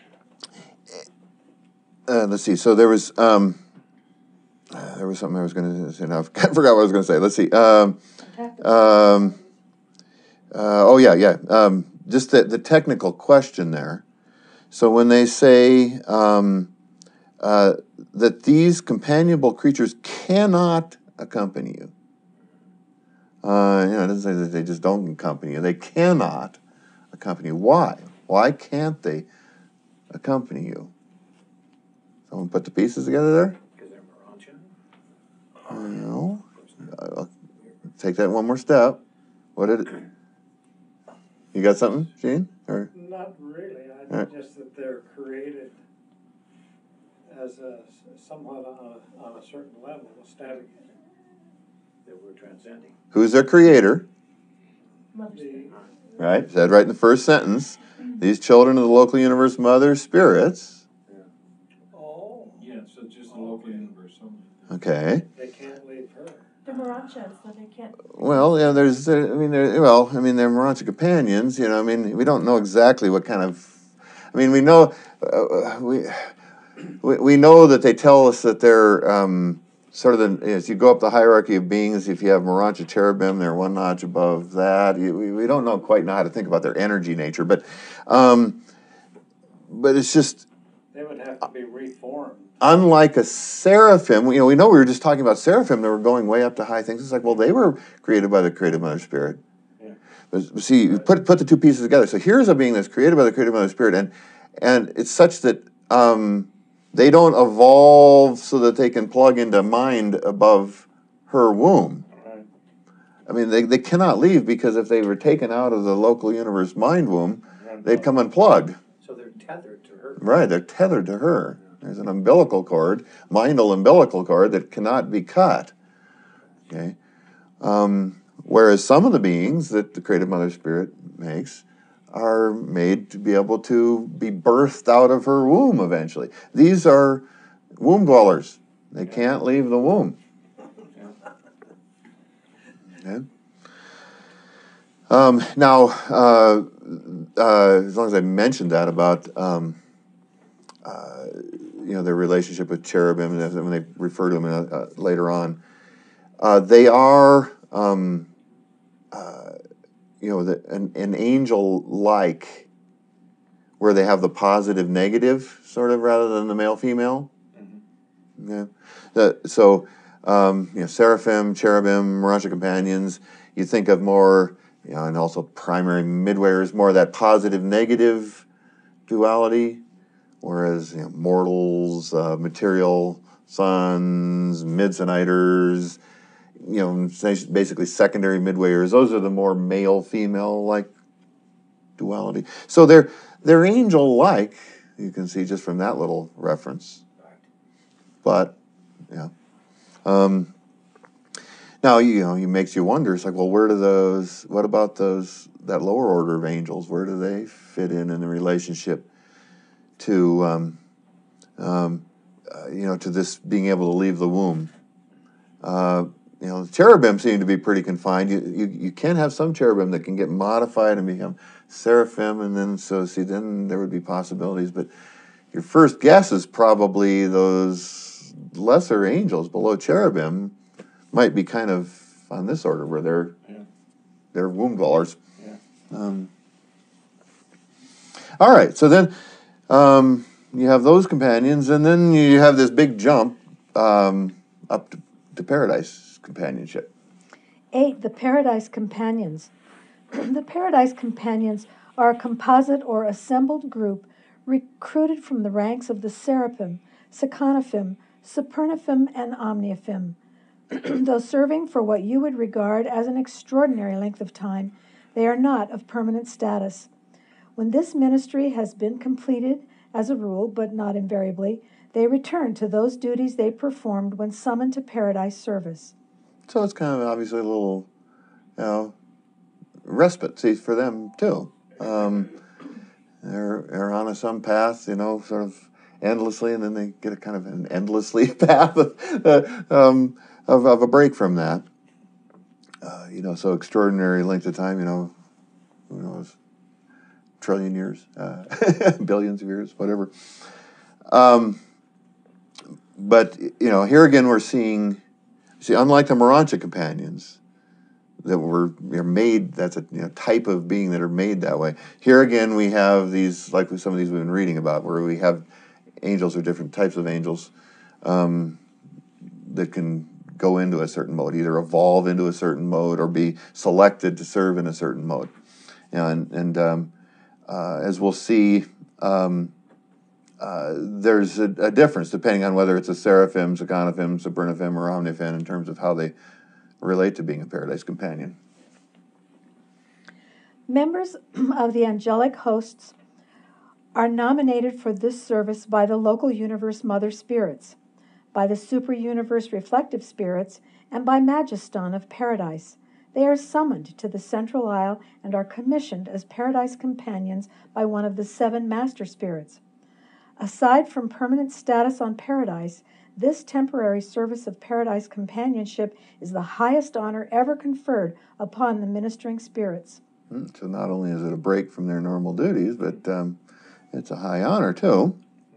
uh, let's see. So there was um, uh, there was something I was going to say. Now I forgot what I was going to say. Let's see. Um, um, uh, oh yeah, yeah. Um, just the, the technical question there. So when they say um, uh, that these companionable creatures cannot accompany you, uh, you know, it doesn't say that they just don't accompany you. They cannot accompany you. Why? Why can't they accompany you? Someone put the pieces together there? Because they're Morontia? No. I'll take that one more step. What did it? You got something, Gene? Or Not really. I All right. just that they're created as a somewhat on a, on a certain level, a static. That we're transcending. who's their creator? Mother's The, Spirit. Right? Said right in the first sentence. These children of the local universe mother spirits. oh, Yeah, so just the local universe only. Okay. they can't leave her. Morancha, so they can't. Well, yeah, there's, there, I mean, there, well, I mean, they're Morancha companions, you know, I mean, we don't know exactly what kind of, I mean, we know, uh, we, we we know that they tell us that they're um, sort of the, as you go up the hierarchy of beings, if you have Morancha cherubim, they're one notch above that. You, we, we don't know quite know how to think about their energy nature, but, um, but it's just, They would have to be reformed. unlike a seraphim, you know, we know we were just talking about seraphim that were going way up to high things. It's like, well, they were created by the creative Mother Spirit. Yeah. But see, you put put the two pieces together. So here's a being that's created by the creative Mother Spirit, and and it's such that um, they don't evolve so that they can plug into mind above her womb. Right. I mean, they, they cannot leave, because if they were taken out of the local universe mind womb, they'd come unplugged. So they're tethered to her. Right, they're tethered to her. There's an umbilical cord, mindal umbilical cord, that cannot be cut. Okay, um, whereas some of the beings that the creative Mother Spirit makes are made to be able to be birthed out of her womb eventually. These are womb dwellers. They can't leave the womb. Okay. Um, now, uh, uh, as long as I mentioned that about um, uh, you know, their relationship with cherubim, and when they refer to them uh, later on, uh, they are um, uh, you know, the, an, an angel-like, where they have the positive negative sort of rather than the male female. Mm-hmm. Yeah. The, so um, you know, seraphim, cherubim, Morancha companions. You think of more, you know, and also primary midwayers, more of that positive negative duality. Whereas, you know, mortals, uh, material sons, midsoniters, you know, basically secondary midwayers, those are the more male-female like duality. So they're they're angel-like, you can see just from that little reference. But, yeah. Um, now, you know, it makes you wonder, it's like, well, where do those, what about those, that lower order of angels, where do they fit in in the relationship to, um, um, uh, you know, to this being able to leave the womb? Uh, you know, cherubim seem to be pretty confined. You, you you can have some cherubim that can get modified and become seraphim, and then, so, see, then there would be possibilities. But your first guess is probably those lesser angels below cherubim might be kind of on this order, where they're, yeah. they're womb dwellers. Yeah. Um, all right, so then um, you have those companions, and then you have this big jump um, up to, to paradise companionship. Eight, the Paradise Companions. The Paradise Companions are a composite or assembled group recruited from the ranks of the Seraphim, Sekanophim, Supernophim, and Omniophim. Though serving for what you would regard as an extraordinary length of time, they are not of permanent status. When this ministry has been completed, as a rule, but not invariably, they return to those duties they performed when summoned to paradise service. So it's kind of obviously a little, you know, respite, see, for them too. Um, they're, they're on a some path, you know, sort of endlessly, and then they get a kind of an endlessly path of, uh, um, of, of a break from that. Uh, you know, so extraordinary length of time, you know, who knows, trillion years, uh, billions of years, whatever. Um, but, you know, here again we're seeing, see, unlike the Morancha companions that were you know, made, that's a you know, type of being that are made that way. Here again we have these, like some of these we've been reading about, where we have angels or different types of angels um, that can go into a certain mode, either evolve into a certain mode or be selected to serve in a certain mode. You know, and and um, uh, as we'll see, um, uh, there's a, a difference depending on whether it's a seraphim, Sekanophim, Supernophim, or Omniophim in terms of how they relate to being a paradise companion. Members of the angelic hosts are nominated for this service by the local universe mother spirits, by the super-universe reflective spirits, and by Magiston of paradise. They are summoned to the central isle and are commissioned as paradise companions by one of the seven master spirits. Aside from permanent status on paradise, This temporary service of paradise companionship is the highest honor ever conferred upon the ministering spirits. So not only is it a break from their normal duties, but um, it's a high honor too.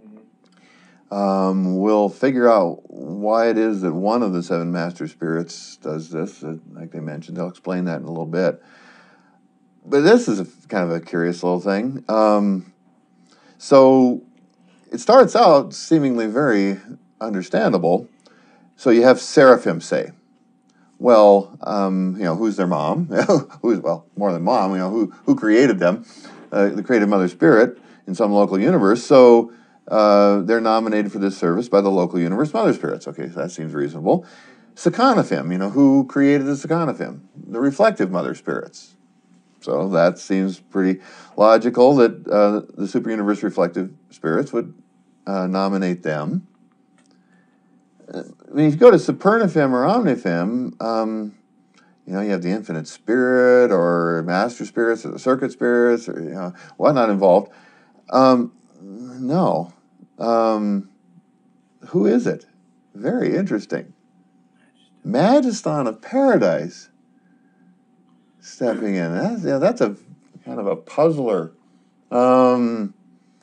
Um, we'll figure out why it is that one of the seven master spirits does this. Uh, like they mentioned, they'll explain that in a little bit. But this is a, kind of a curious little thing. Um, so it starts out seemingly very understandable. So you have seraphim say, well, um, you know, who's their mom? who's well, more than mom? You know, who who created them? Uh, the created Mother Spirit in some local universe. So uh, they're nominated for this service by the local universe Mother Spirits. Okay, so that seems reasonable. Sekanophim, you know, who created the Sekanophim? The reflective Mother Spirits. So that seems pretty logical that uh, the super universe reflective spirits would uh, nominate them. I mean, if you go to Supernaphim or Omniphim, um, you know, you have the infinite spirit or master spirits or the circuit spirits or, you know, whatnot involved. Um, no. Um, who is it? Very interesting. Majeston of Paradise stepping in. That's, yeah, that's a kind of a puzzler. Um,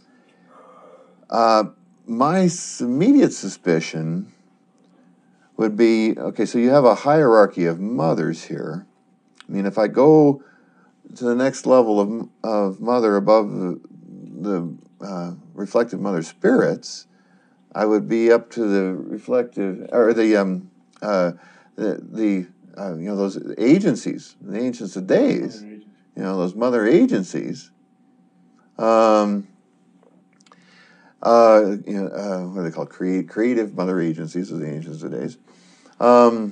uh, my immediate suspicion would be, okay, so you have a hierarchy of mothers here. I mean, if I go to the next level of, of mother above the, the uh, reflective mother spirits, I would be up to the reflective, or the, um, uh, the, the uh, you know, those agencies, the Ancients of Days, you know, those mother agencies. Um, uh, you know, uh, what are they called? Create, creative mother agencies of the Ancients of Days. Um,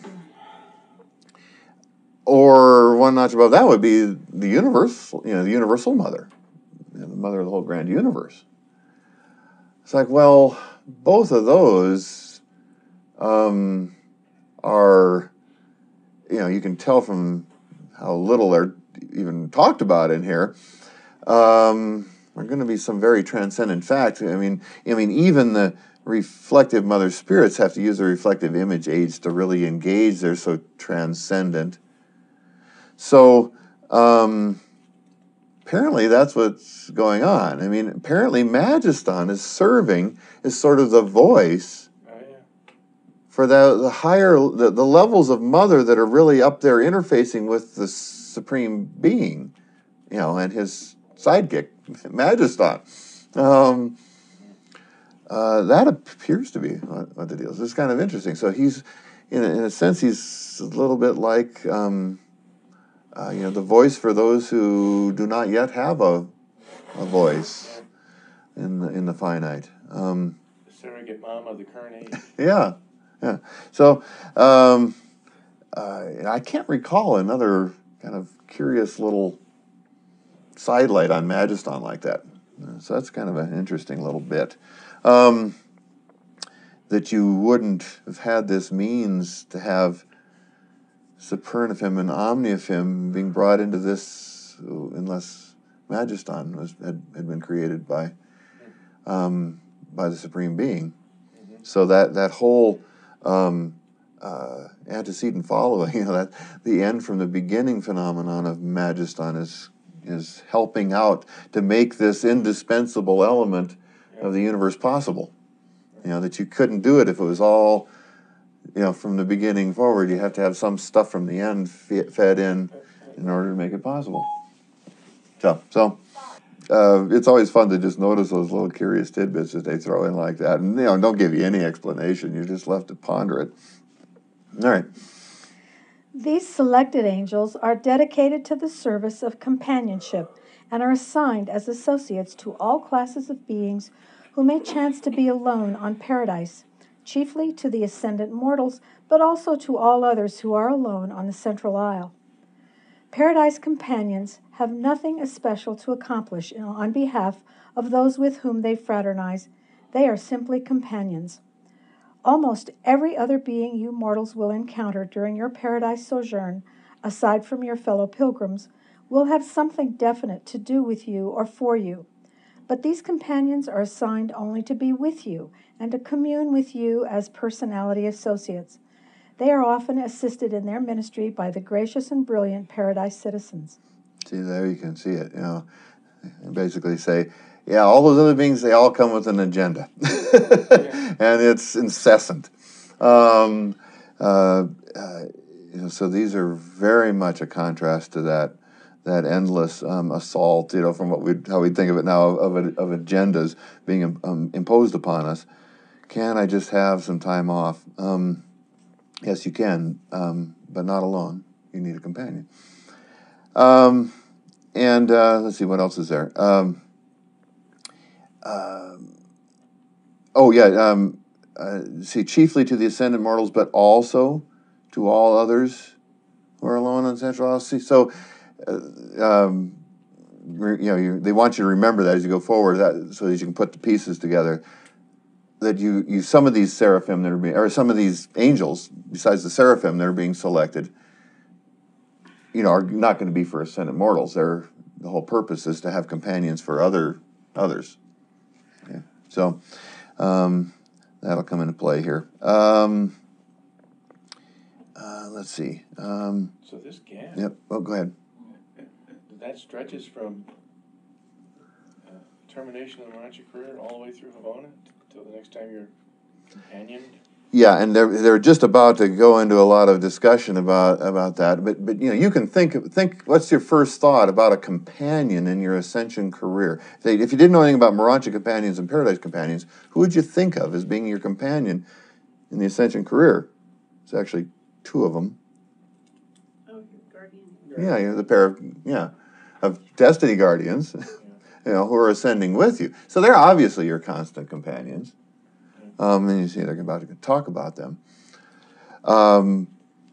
or one notch above that would be the universal, you know, the universal mother, you know, the mother of the whole grand universe. It's like, well, both of those um, are, you know, you can tell from how little they're even talked about in here. Um, are going to be some very transcendent facts. I mean, I mean, even the reflective mother spirits have to use the reflective image aids to really engage. They're so transcendent. So um, apparently that's what's going on. I mean, apparently Majeston is serving as sort of the voice Oh, yeah. for the, the higher, the, the levels of mother that are really up there interfacing with the Supreme Being, you know, and his sidekick, Majeston. Um, uh, that appears to be what, what the deal is. It's kind of interesting. So he's, in a, in a sense, he's a little bit like, um, uh, you know, the voice for those who do not yet have a, a voice in the, in the finite. Um, The surrogate mom of the current age. yeah, yeah. So um, uh, I can't recall another kind of curious little sidelight on Majeston like that. So that's kind of an interesting little bit. Um, that you wouldn't have had this means to have Supernaphim and Omniaphim being brought into this unless Majeston was had, had been created by um, by the Supreme Being. Mm-hmm. So that that whole um, uh, antecedent following, you know, that the end from the beginning phenomenon of Majeston is is helping out to make this indispensable element of the universe possible. You know, that you couldn't do it if it was all, you know, from the beginning forward. You have to have some stuff from the end fed in in order to make it possible. So, so uh, it's always fun to just notice those little curious tidbits that they throw in like that. And, you know, don't give you any explanation. You're just left to ponder it. All right. These selected angels are dedicated to the service of companionship and are assigned as associates to all classes of beings who may chance to be alone on paradise, chiefly to the ascendant mortals, but also to all others who are alone on the central isle. Paradise companions have nothing especial to accomplish on behalf of those with whom they fraternize. They are simply companions. Almost every other being you mortals will encounter during your paradise sojourn, aside from your fellow pilgrims, will have something definite to do with you or for you. But these companions are assigned only to be with you and to commune with you as personality associates. They are often assisted in their ministry by the gracious and brilliant Paradise citizens. See, there you can see it, you know. And basically say, yeah, all those other beings, they all come with an agenda. Yeah. And it's incessant. Um, uh, uh, you know, so these are very much a contrast to that that endless um, assault, you know, from what we how we think of it now of of, of agendas being um, imposed upon us. Can I just have some time off? Um, yes, you can, um, but not alone. You need a companion. Um, and uh, let's see, what else is there? Um, uh, oh, yeah. Um, uh, see, chiefly to the ascendant mortals, but also to all others who are alone on Central House. See, so, uh, um, you know, you, they want you to remember that as you go forward, that, so that you can put the pieces together. That you, you some of these seraphim that are being, or some of these angels, besides the seraphim that are being selected, you know, are not going to be for ascendant mortals. They're, the whole purpose is to have companions for other others. Yeah. So um, that'll come into play here. Um, uh, let's see. Um, So this gap, yep. Oh, go ahead. that stretches from uh, termination of the Monachi career all the way through Havana till the next time you're companioned. Yeah, and they're they're just about to go into a lot of discussion about about that. But but you know, you can think think. What's your first thought about a companion in your ascension career? If, they, if you didn't know anything about Morontia companions and Paradise companions, who would you think of as being your companion in the ascension career? It's actually two of them. Oh, guardian. Yeah, you're the pair of yeah of destiny guardians, you know, who are ascending with you. So they're obviously your constant companions. Um, and you see they're about to talk about them. Um,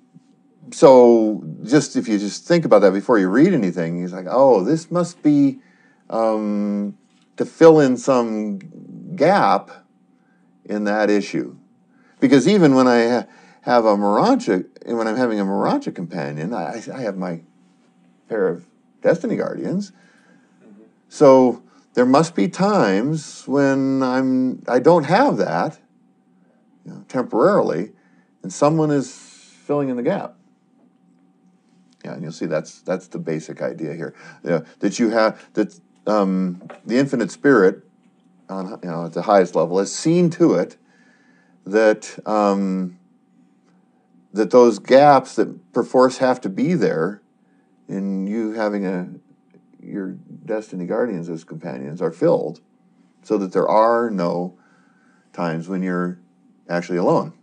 so just if you just think about that before you read anything, he's like, oh, this must be um, to fill in some gap in that issue. Because even when I ha- have a Morontia, when I'm having a Morontia companion, I, I have my pair of Destiny Guardians. Mm-hmm. So there must be times when I'm I don't have that, you know, temporarily, and someone is filling in the gap. Yeah, and you'll see that's that's the basic idea here. Yeah, that you have that um, the Infinite Spirit, on you know at the highest level, has seen to it that um, that those gaps that perforce have to be there in you having a your Destiny Guardians as companions are filled, so that there are no times when you're actually alone.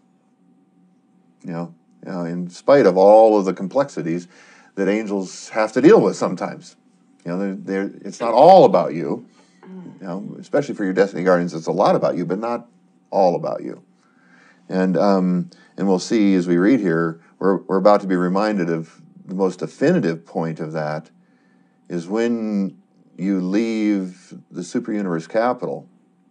You know, you know, in spite of all of the complexities that angels have to deal with sometimes. You know, they're, they're, it's not all about you. You know, especially for your Destiny Guardians, it's a lot about you, but not all about you. And um, and we'll see as we read here, we're we're about to be reminded of the most definitive point of that is when you leave the super universe capital.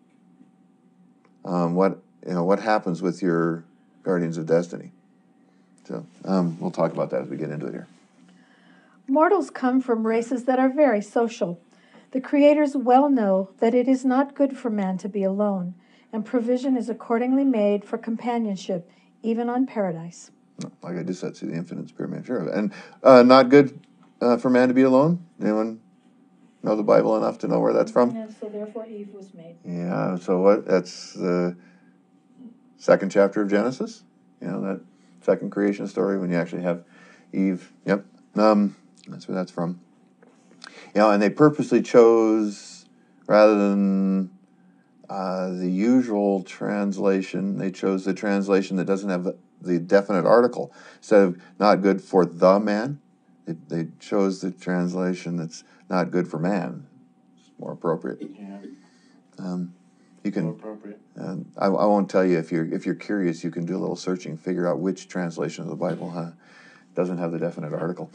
Um, what you know, what happens with your Guardians of Destiny? So um, we'll talk about that as we get into it here. Mortals come from races that are very social. The creators well know that it is not good for man to be alone, and provision is accordingly made for companionship, even on Paradise. Like I just said, see the Infinite Spirit man, sure. And uh, not good uh, for man to be alone? Anyone know the Bible enough to know where that's from? And so therefore Eve was made. Yeah, so what? That's the second chapter of Genesis. You know, that second creation story when you actually have Eve. Yep. Um, that's where that's from. You know, and they purposely chose, rather than uh, the usual translation, they chose the translation that doesn't have the, the definite article. Instead of not good for the man, they, they chose the translation that's not good for man. It's more appropriate. Yeah. Um, you can. More appropriate. Uh, I, I won't tell you if you're if you're curious. You can do a little searching, figure out which translation of the Bible huh, doesn't have the definite article.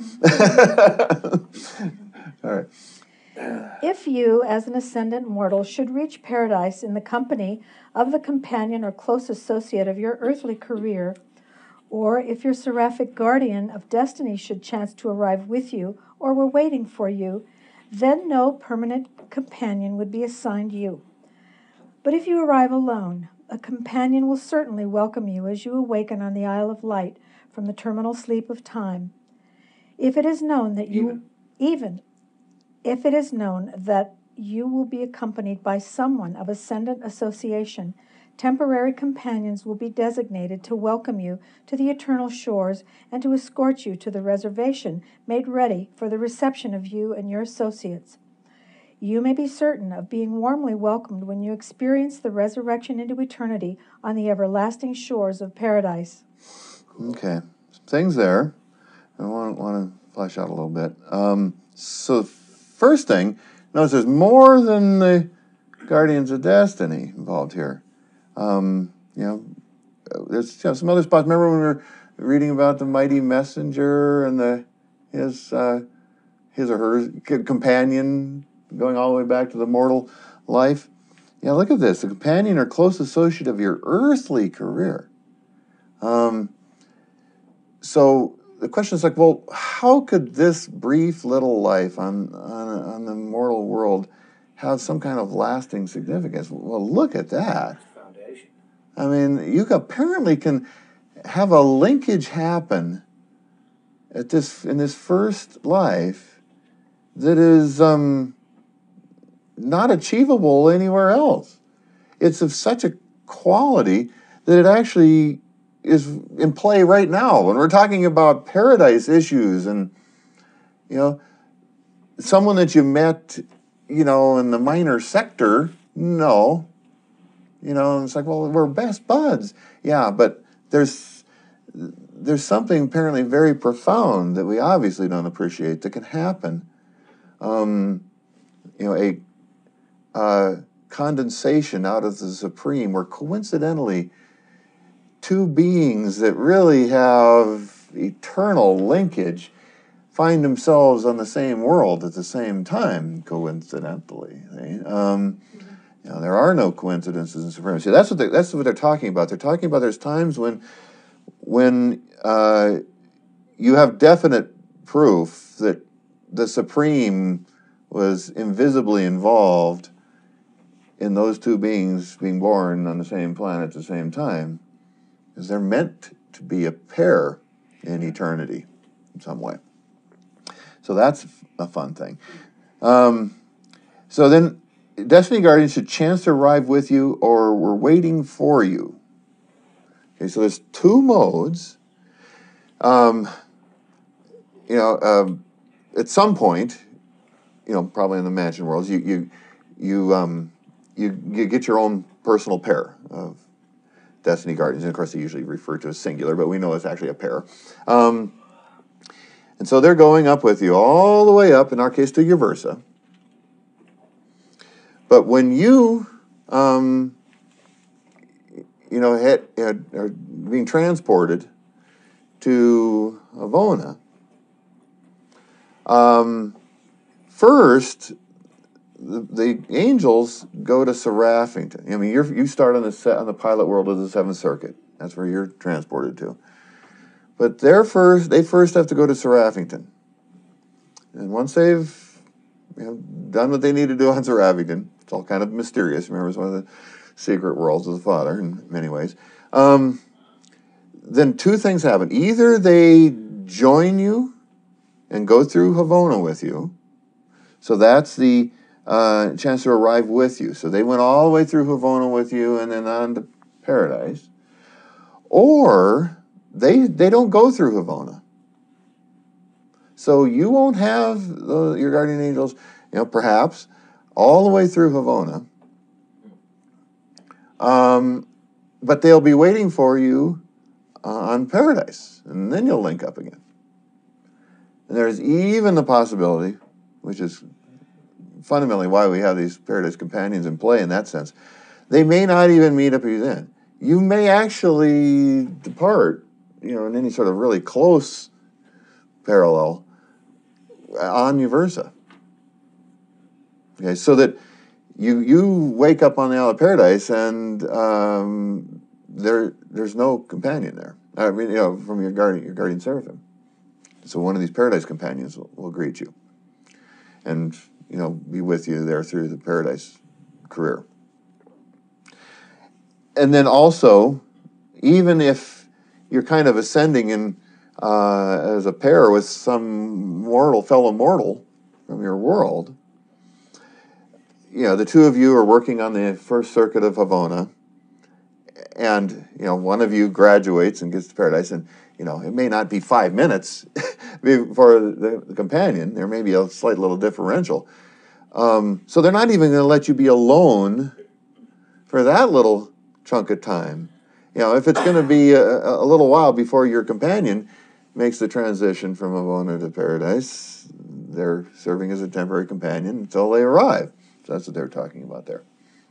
All right. If you, as an ascendant mortal, should reach Paradise in the company of the companion or close associate of your earthly career, or if your seraphic guardian of destiny should chance to arrive with you or were waiting for you, Then no permanent companion would be assigned you. But if you arrive alone, a companion will certainly welcome you as you awaken on the Isle of Light from the terminal sleep of time. If it is known that you, even, even if it is known that you will be accompanied by someone of ascendant association, temporary companions will be designated to welcome you to the eternal shores and to escort you to the reservation made ready for the reception of you and your associates. You may be certain of being warmly welcomed when you experience the resurrection into eternity on the everlasting shores of paradise. Okay, some things there. I want, want to flesh out a little bit. Um, so, first thing, notice there's more than the Guardians of Destiny involved here. Um, you know, there's you know, some other spots. Remember when we were reading about the mighty messenger and the his uh, his or her companion going all the way back to the mortal life? Yeah, look at this. The companion or close associate of your earthly career. Um, so the question is like, well, how could this brief little life on, on, on the mortal world have some kind of lasting significance? Well, look at that. Foundation. I mean, you apparently can have a linkage happen at this in this first life that is um, not achievable anywhere else. It's of such a quality that it actually is in play right now. When we're talking about paradise issues and, you know, someone that you met, you know, in the minor sector, no. You know, it's like, well, we're best buds. Yeah, but there's there's something apparently very profound that we obviously don't appreciate that can happen. Um, you know, a uh, condensation out of the Supreme, where coincidentally two beings that really have eternal linkage find themselves on the same world at the same time, coincidentally. Um, you know, there are no coincidences in supremacy. That's what they, that's what they're talking about. They're talking about there's times when when uh, you have definite proof that the Supreme was invisibly involved in those two beings being born on the same planet at the same time, because they're meant to be a pair in eternity in some way. So that's a fun thing. Um, so then, Destiny Guardians should chance to arrive with you or we're waiting for you. Okay, so there's two modes. Um, you know, um, at some point, you know, probably in the mansion worlds, you you you um, you, you get your own personal pair of Destiny Guardians. And of course, they usually refer to as singular, but we know it's actually a pair. Um, and so they're going up with you all the way up, in our case, to Uversa. But when you, um, you know, hit, are being transported to Avona, um, first, the, the angels go to Seraphington. I mean, you're, you start on the set, on the pilot world of the Seventh Circuit. That's where you're transported to. But they're first, they first have to go to Seraphington. And once they've you know, done what they need to do on Seraphington, it's all kind of mysterious. Remember, it's one of the secret worlds of the Father in many ways. Um, then two things happen. Either they join you and go through Havona with you. So that's the uh, chance to arrive with you. So they went all the way through Havona with you and then on to Paradise. Or they they don't go through Havona. So you won't have the, your guardian angels, you know, perhaps, all the way through Havona. Um, but they'll be waiting for you uh, on Paradise, and then you'll link up again. And there's even the possibility, which is fundamentally why we have these Paradise companions in play in that sense, they may not even meet up with you then. You may actually depart, you know, in any sort of really close parallel on Uversa. Okay, so that you you wake up on the Isle of Paradise and um, there there's no companion there. I mean, you know, from your guardian your guardian seraphim. So one of these Paradise companions will, will greet you, and you know, be with you there through the paradise career. And then also, even if you're kind of ascending in uh, as a pair with some mortal, fellow mortal from your world, you know, the two of you are working on the first circuit of Havona, and, you know, one of you graduates and gets to paradise, and, you know, it may not be five minutes for the, the companion. There may be a slight little differential. Um, so they're not even going to let you be alone for that little chunk of time. You know, if it's going to be a, a little while before your companion makes the transition from Havona to paradise, they're serving as a temporary companion until they arrive. So that's what they're talking about there.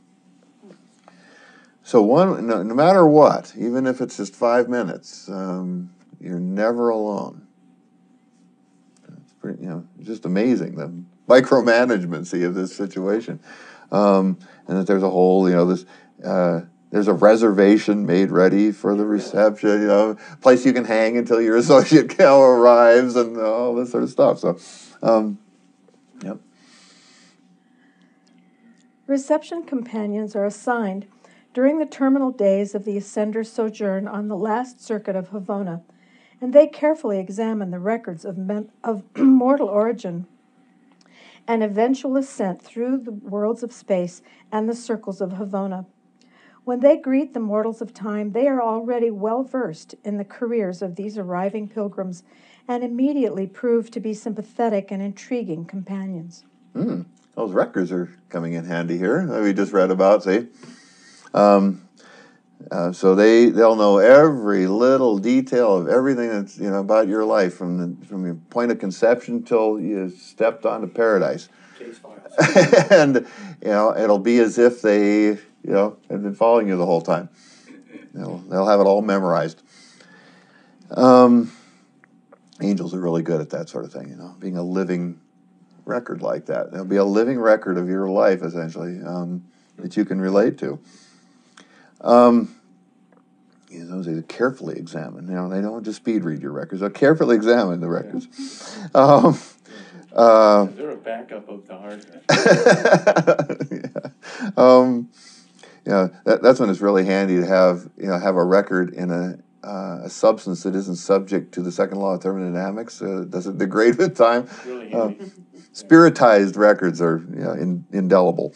So one, no, no matter what, even if it's just five minutes, um, you're never alone. It's pretty, you know, just amazing, the micromanagement, see, of this situation. Um, and that there's a whole, you know, this, uh, there's a reservation made ready for the reception, you know, place you can hang until your associate cow arrives and all this sort of stuff. So, um, yep. Reception companions are assigned during the terminal days of the ascender's sojourn on the last circuit of Havona, and they carefully examine the records of, men- of mortal origin and eventual ascent through the worlds of space and the circles of Havona. When they greet the mortals of time, they are already well versed in the careers of these arriving pilgrims and immediately prove to be sympathetic and intriguing companions. Mm, those records are coming in handy here that we just read about, see? Um, uh, so they, they'll know every little detail of everything that's, you know, about your life from the, from your point of conception till you stepped onto paradise. Case files. And, you know, it'll be as if they, you know, have been following you the whole time. They'll, they'll have it all memorized. Um, angels are really good at that sort of thing, you know, being a living record like that. There'll be a living record of your life, essentially, um, that you can relate to. Um, you know, they carefully examine. You know, they don't just speed read your records. They'll carefully examine the records. Um, uh, They're a backup of the hard drive. yeah. Um, you know, that, that's when it's really handy to have, you know, have a record in a, uh, a substance that isn't subject to the second law of thermodynamics. Uh, doesn't degrade with time. Really Uh, handy. spiritized records are, you know, in, indelible.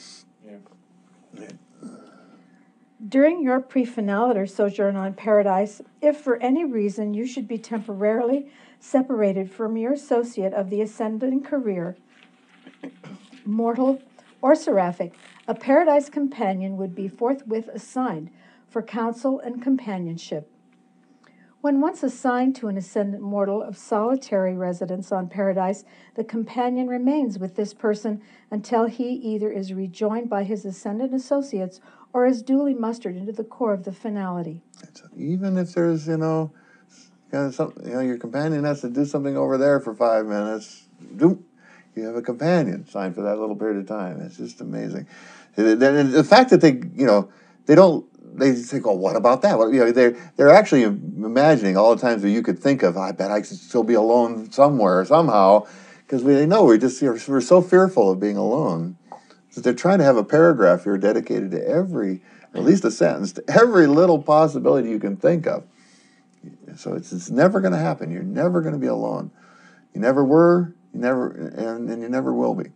During your prefinaliter sojourn on paradise, if for any reason you should be temporarily separated from your associate of the ascending career, mortal or seraphic, a paradise companion would be forthwith assigned for counsel and companionship. When once assigned to an ascendant mortal of solitary residence on paradise, the companion remains with this person until he either is rejoined by his ascendant associates or is duly mustered into the core of the finality. Even if there's, you know, you know, some, you know, your companion has to do something over there for five minutes, doop, you have a companion signed for that little period of time. It's just amazing. And the fact that they, you know, they don't, they think, oh, what about that? Well, you know, they're, they're actually imagining all the times that you could think of, I bet I could still be alone somewhere, somehow, because we know we're just, you know, we're so fearful of being alone. So they're trying to have a paragraph here dedicated to every, at least a sentence, to every little possibility you can think of. So it's, it's never going to happen. You're never going to be alone. You never were, you never, and, and you never will be.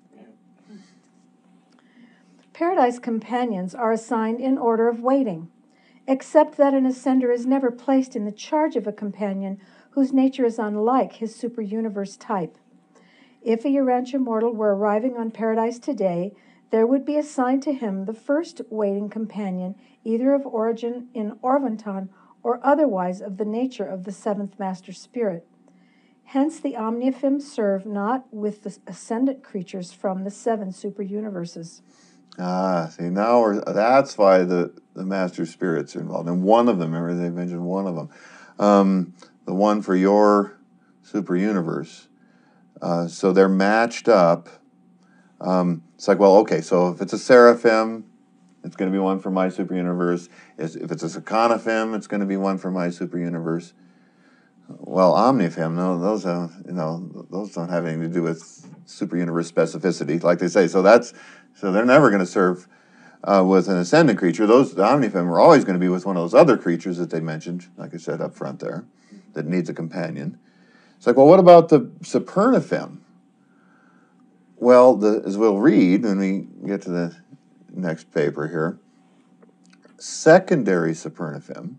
Paradise companions are assigned in order of waiting, except that an ascender is never placed in the charge of a companion whose nature is unlike his super-universe type. If a Urantia mortal were arriving on paradise today, there would be assigned to him the first waiting companion, either of origin in Orvonton or otherwise of the nature of the seventh master spirit. Hence the Omniaphims serve not with the ascendant creatures from the seven super-universes. Ah, see, now we're, that's why the, the master spirits are involved. And one of them, remember they mentioned one of them. Um, the one for your super universe. Uh, so they're matched up. Um, it's like, well, okay, so if it's a seraphim, it's going to be one for my super universe. If it's a Sekanophim, it's going to be one for my super universe. Well, Omniphim, no, those don't, you know, those don't have anything to do with super universe specificity, like they say. So that's so they're never going to serve uh, with an ascendant creature. Those the Omnifem are always going to be with one of those other creatures that they mentioned, like I said up front there, that needs a companion. It's like, well, what about the Supernifem? Well, the, as we'll read when we get to the next paper here, secondary Supernifem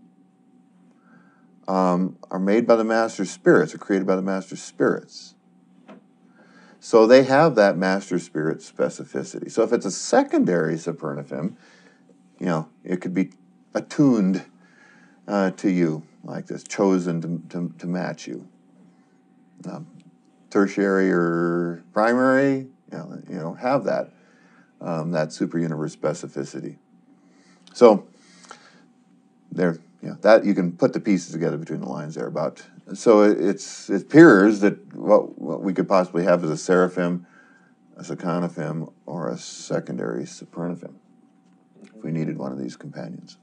um, are made by the Master Spirits, or created by the Master Spirits. So they have that Master Spirit specificity. So if it's a secondary Supernifem, you know, it could be attuned uh, to you like this, chosen to, to, to match you. Um, tertiary or primary, you know, you know have that um, that super universe specificity. So there, you know, that you can put the pieces together between the lines there. About so it, it's it appears that what, what we could possibly have is a seraphim, a seconifem, or a secondary supernifem if we needed one of these companions.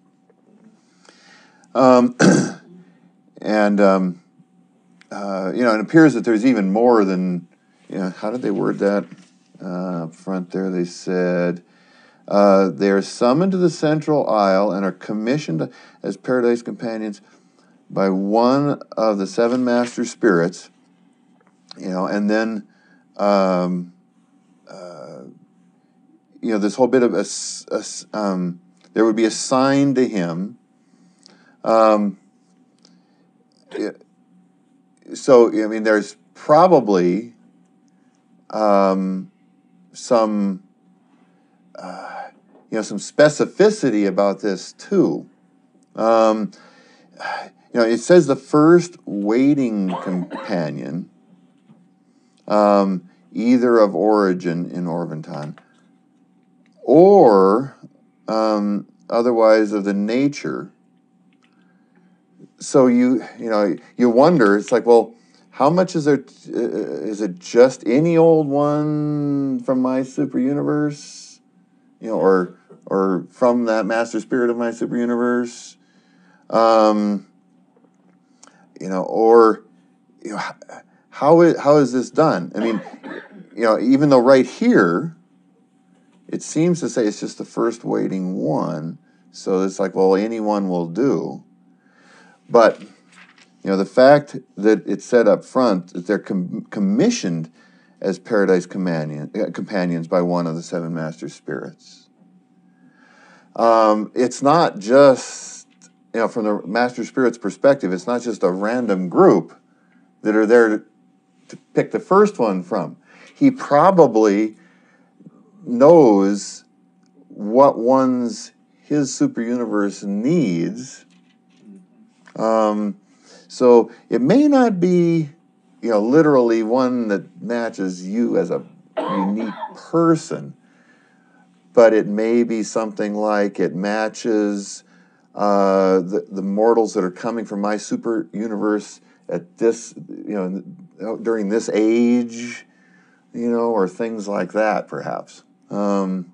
Um, and um, uh, you know, it appears that there's even more than, you know, how did they word that uh, up front there? They said uh, they are summoned to the central aisle and are commissioned as paradise companions by one of the seven master spirits, you know, and then, um, uh, you know, this whole bit of a, a um, there would be assigned to him. Um, it, so, I mean, there's probably um, some, uh, you know, some specificity about this too. Um, you know, it says the first waiting companion, um, either of origin in Orvonton, or um, otherwise of the nature. So you, you know, you wonder, it's like, well, how much is there, uh, is it just any old one from my super universe, you know, or, or from that master spirit of my super universe, um, you know, or, you know, how is, how is this done? I mean, you know, even though right here, it seems to say it's just the first waiting one, so it's like, well, anyone will do. But, you know, the fact that it's said up front that they're com- commissioned as paradise companion, uh, companions by one of the seven master spirits. Um, it's not just, you know, from the master spirit's perspective, it's not just a random group that are there to, to pick the first one from. He probably knows what ones his super universe needs. Um, so it may not be, you know, literally one that matches you as a unique person, but it may be something like it matches uh, the, the mortals that are coming from my super universe at this, you know, during this age, you know, or things like that, perhaps. Um,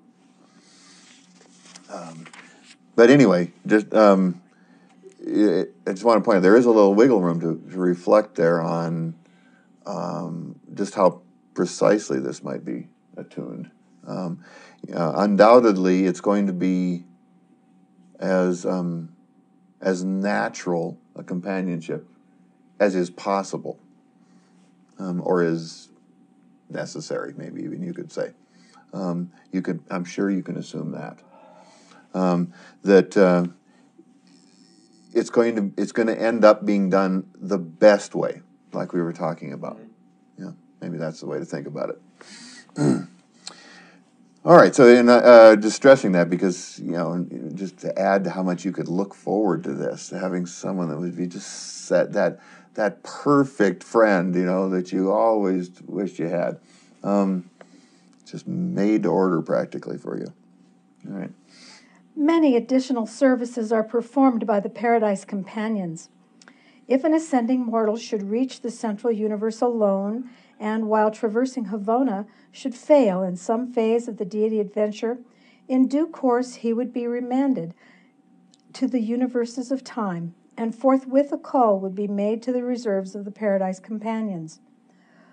um, but anyway, just um, it, I just want to point out there is a little wiggle room to, to reflect there on um, just how precisely this might be attuned. Um, uh, undoubtedly, it's going to be as um, as natural a companionship as is possible, um, or is necessary. Maybe even you could say. Um, you could. I'm sure you can assume that. Um, that uh, it's going to it's going to end up being done the best way, like we were talking about. Yeah, maybe that's the way to think about it. All right, so in, uh, just stressing that because, you know, just to add to how much you could look forward to this, to having someone that would be just set that that perfect friend, you know, that you always wished you had, um, just made to order practically for you. All right. Many additional services are performed by the Paradise Companions. If an ascending mortal should reach the central universe alone and, while traversing Havona, should fail in some phase of the deity adventure, in due course he would be remanded to the universes of time, and forthwith a call would be made to the reserves of the Paradise Companions.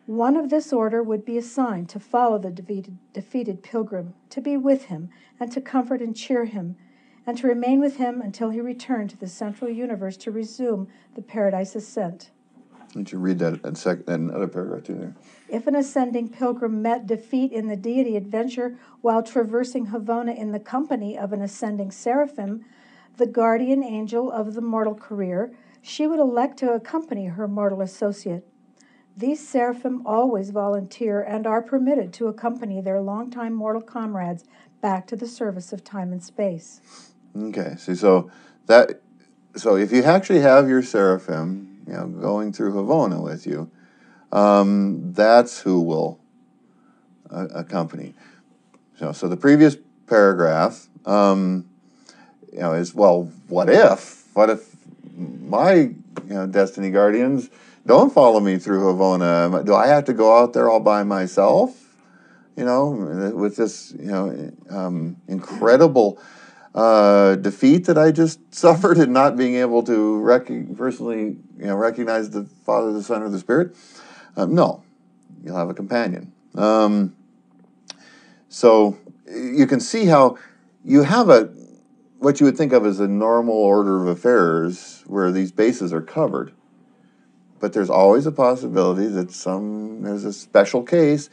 One of this order would be assigned to follow the defeated, defeated pilgrim, to be with him, and to comfort and cheer him, and to remain with him until he returned to the central universe to resume the paradise ascent. Why don't you read that in sec- another paragraph too there? If an ascending pilgrim met defeat in the deity adventure while traversing Havona in the company of an ascending seraphim, the guardian angel of the mortal career, she would elect to accompany her mortal associate. These seraphim always volunteer and are permitted to accompany their longtime mortal comrades back to the service of time and space. Okay, see, so that, so if you actually have your seraphim, you know, going through Havona with you, um, that's who will uh, accompany. So, so the previous paragraph, um, you know, is, well, what if? What if my, you know, destiny guardians don't follow me through Havona? Do I have to go out there all by myself? You know, with this, you know, um, incredible uh, defeat that I just suffered and not being able to rec- personally, you know, recognize the Father, the Son, or the Spirit. Um, no, you'll have a companion. Um, so you can see how you have a what you would think of as a normal order of affairs where these bases are covered. But there's always a possibility that some there's a special case.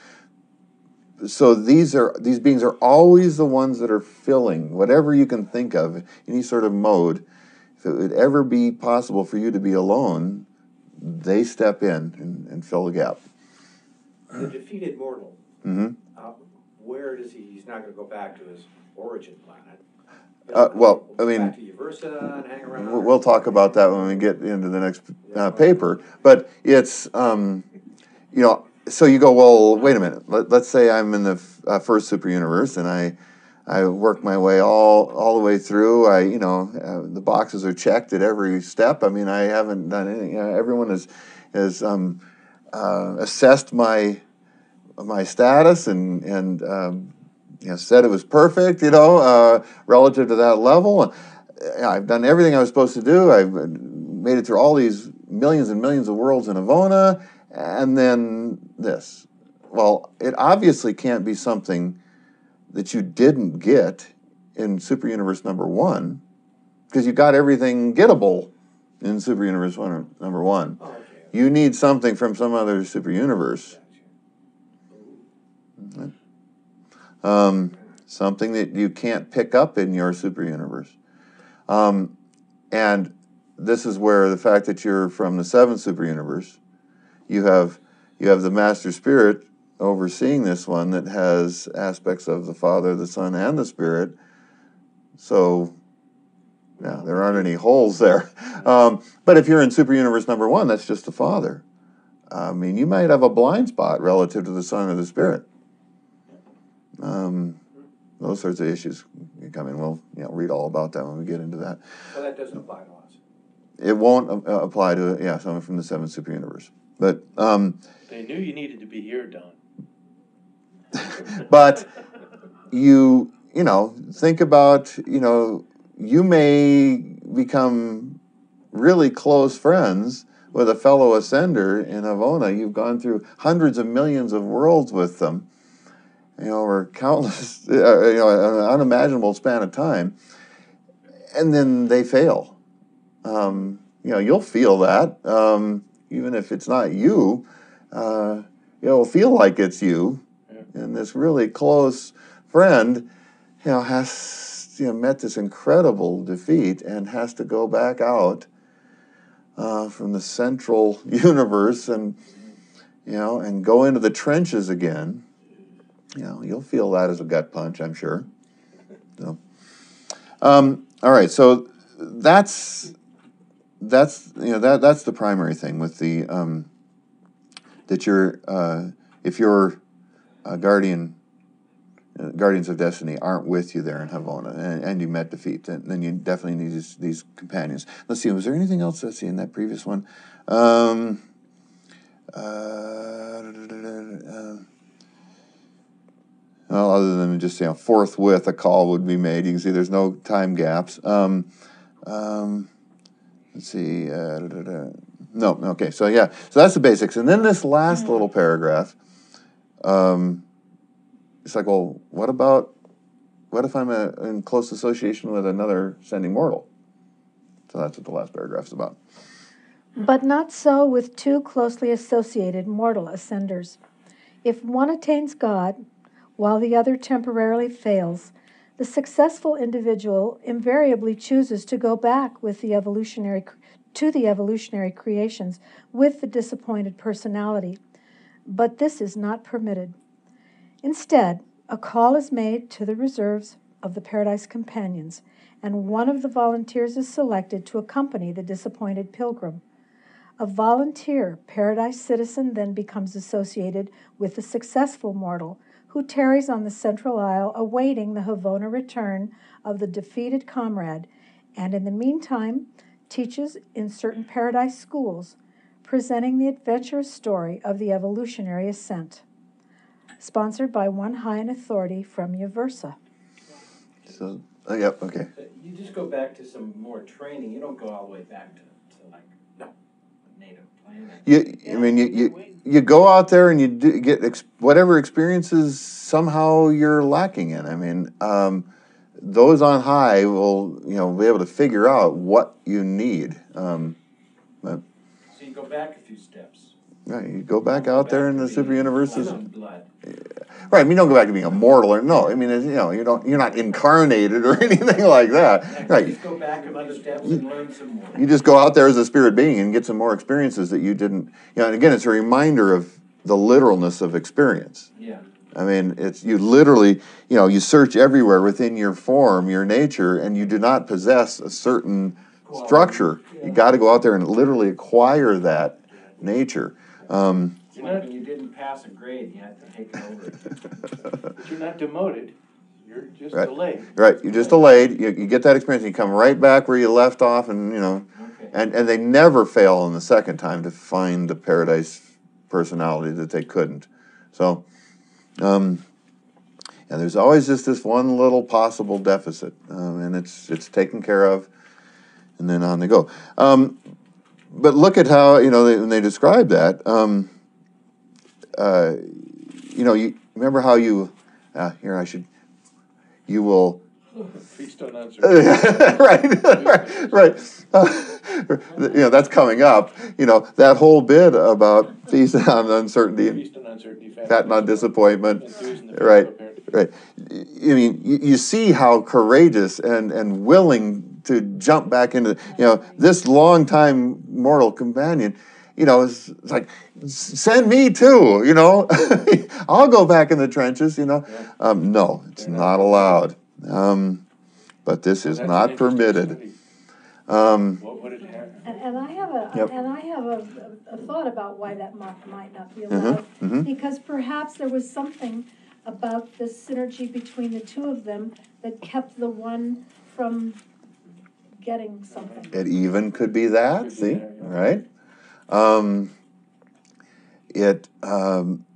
So these are these beings are always the ones that are filling whatever you can think of, any sort of mode. If it would ever be possible for you to be alone, they step in and, and fill the gap. The defeated mortal, Mm-hmm. uh, where does he, he's not going to go back to his origin planet. Uh, well, He'll I mean, back to Uversa and hang around. We'll we'll talk about that when we get into the next uh, paper. But it's, um, you know, so you go, well, wait a minute. Let, let's say I'm in the f- uh, first super universe, and I, I work my way all all the way through. I, you know, uh, the boxes are checked at every step. I mean, I haven't done anything. You know, everyone has has um, uh, assessed my my status and and um, you know, said it was perfect. You know, uh, relative to that level. I've done everything I was supposed to do. I've made it through all these millions and millions of worlds in Havona, and then this. Well, it obviously can't be something that you didn't get in Super Universe number one, because you got everything gettable in Super Universe one, number one. Oh, okay. You need something from some other Super Universe. Um, something that you can't pick up in your Super Universe. Um, and this is where the fact that you're from the seventh super universe, you have you have the Master Spirit overseeing this one that has aspects of the Father, the Son, and the Spirit. So, yeah, there aren't any holes there. Um, but if you're in super universe number one, that's just the Father. I mean, you might have a blind spot relative to the Son or the Spirit. Um, Those sorts of issues come in. We'll you know, read all about that when we get into that. Well, that doesn't apply to us. It won't uh, apply to, yeah, someone from the seventh super universe. But, um, They knew you needed to be here, Don. but you, you know, think about, you know, you may become really close friends with a fellow ascender in Havona. You've gone through hundreds of millions of worlds with them. You know, over countless, uh, you know, an unimaginable span of time, and then they fail. Um, you know, you'll feel that, um, even if it's not you. Uh, it'll feel like it's you, Yeah. and this really close friend, you know, has you know met this incredible defeat and has to go back out uh, from the central universe and you know and go into the trenches again. You know, you'll feel that as a gut punch, I'm sure. So, um, all right. So that's that's you know that that's the primary thing with the um, that you're uh, if your uh, guardian uh, guardians of destiny aren't with you there in Havona and, and you met defeat, then, then you definitely need these, these companions. Let's see. Was there anything else? Let's see in that previous one. Um, uh, uh, Well, other than just, you know, forthwith a call would be made. You can see there's no time gaps. Um, um, let's see. Uh, da, da, da. No, okay, so yeah, so that's the basics. And then this last little paragraph, um, it's like, well, what about, what if I'm a, in close association with another ascending mortal? So that's what the last paragraph is about. But not so with two closely associated mortal ascenders. If one attains God, while the other temporarily fails, the successful individual invariably chooses to go back with the evolutionary to the evolutionary creations with the disappointed personality. But this is not permitted. Instead, a call is made to the reserves of the Paradise Companions, and one of the volunteers is selected to accompany the disappointed pilgrim. A volunteer Paradise citizen then becomes associated with the successful mortal, who tarries on the central aisle awaiting the Havona return of the defeated comrade, and in the meantime teaches in certain Paradise schools, presenting the adventurous story of the evolutionary ascent. Sponsored by one high in authority from Uversa. So, uh, yep, okay. You just go back to some more training. You don't go all the way back to, to like, no, native planet. You, I mean, you, you, you go out there and you do get ex- whatever experiences somehow you're lacking in. I mean, um, those on high will, you know, be able to figure out what you need. Um, but, so you go back a few steps. right, you go back Go out back there in to the being super universes. flesh and blood. Right, I mean, you don't go back to being a mortal, or no. I mean, it's, you know, you don't. You're not incarnated or anything like that. Yeah, Right. Just go back a few steps and learn some more. You just go out there as a spirit being and get some more experiences that you didn't. You know, and again, it's a reminder of the literalness of experience. Yeah. I mean, it's you literally. You know, you search everywhere within your form, your nature, and you do not possess a certain Quality. structure. You got to go out there and literally acquire that nature. Um, It's like when you didn't pass a grade, you had to take it over. But you're not demoted, you're just Right. delayed. Right, you're just delayed. You, you get that experience, and you come right back where you left off, and you know, Okay. and and they never fail on the second time to find the Paradise personality that they couldn't. So, um, and there's always just this one little possible deficit, um, and it's it's taken care of, and then on they go. Um, but look at how you know they, when they describe that. Um, uh, you know, you remember how you uh, here I should you will. Feast on uncertainty. right, right, right. Uh, you know, that's coming up. You know, that whole bit about feast on uncertainty and Feast on uncertainty, fat on disappointment. and Right, right. I mean, you, you see how courageous and, and willing to jump back into, you know, this long-time mortal companion, you know, it's, it's like, send me too, you know. I'll go back in the trenches, you know. Um, no, it's not allowed. Um, but this is That's not an interesting permitted. study. Um, What would it have? And, and I have a Yep. and I have a, a thought about why that might, might not be Mhm, allowed. mhm. Because perhaps there was something about the synergy between the two of them that kept the one from getting something. It even could be that, Could be see, that, yeah. right? Um, it, um,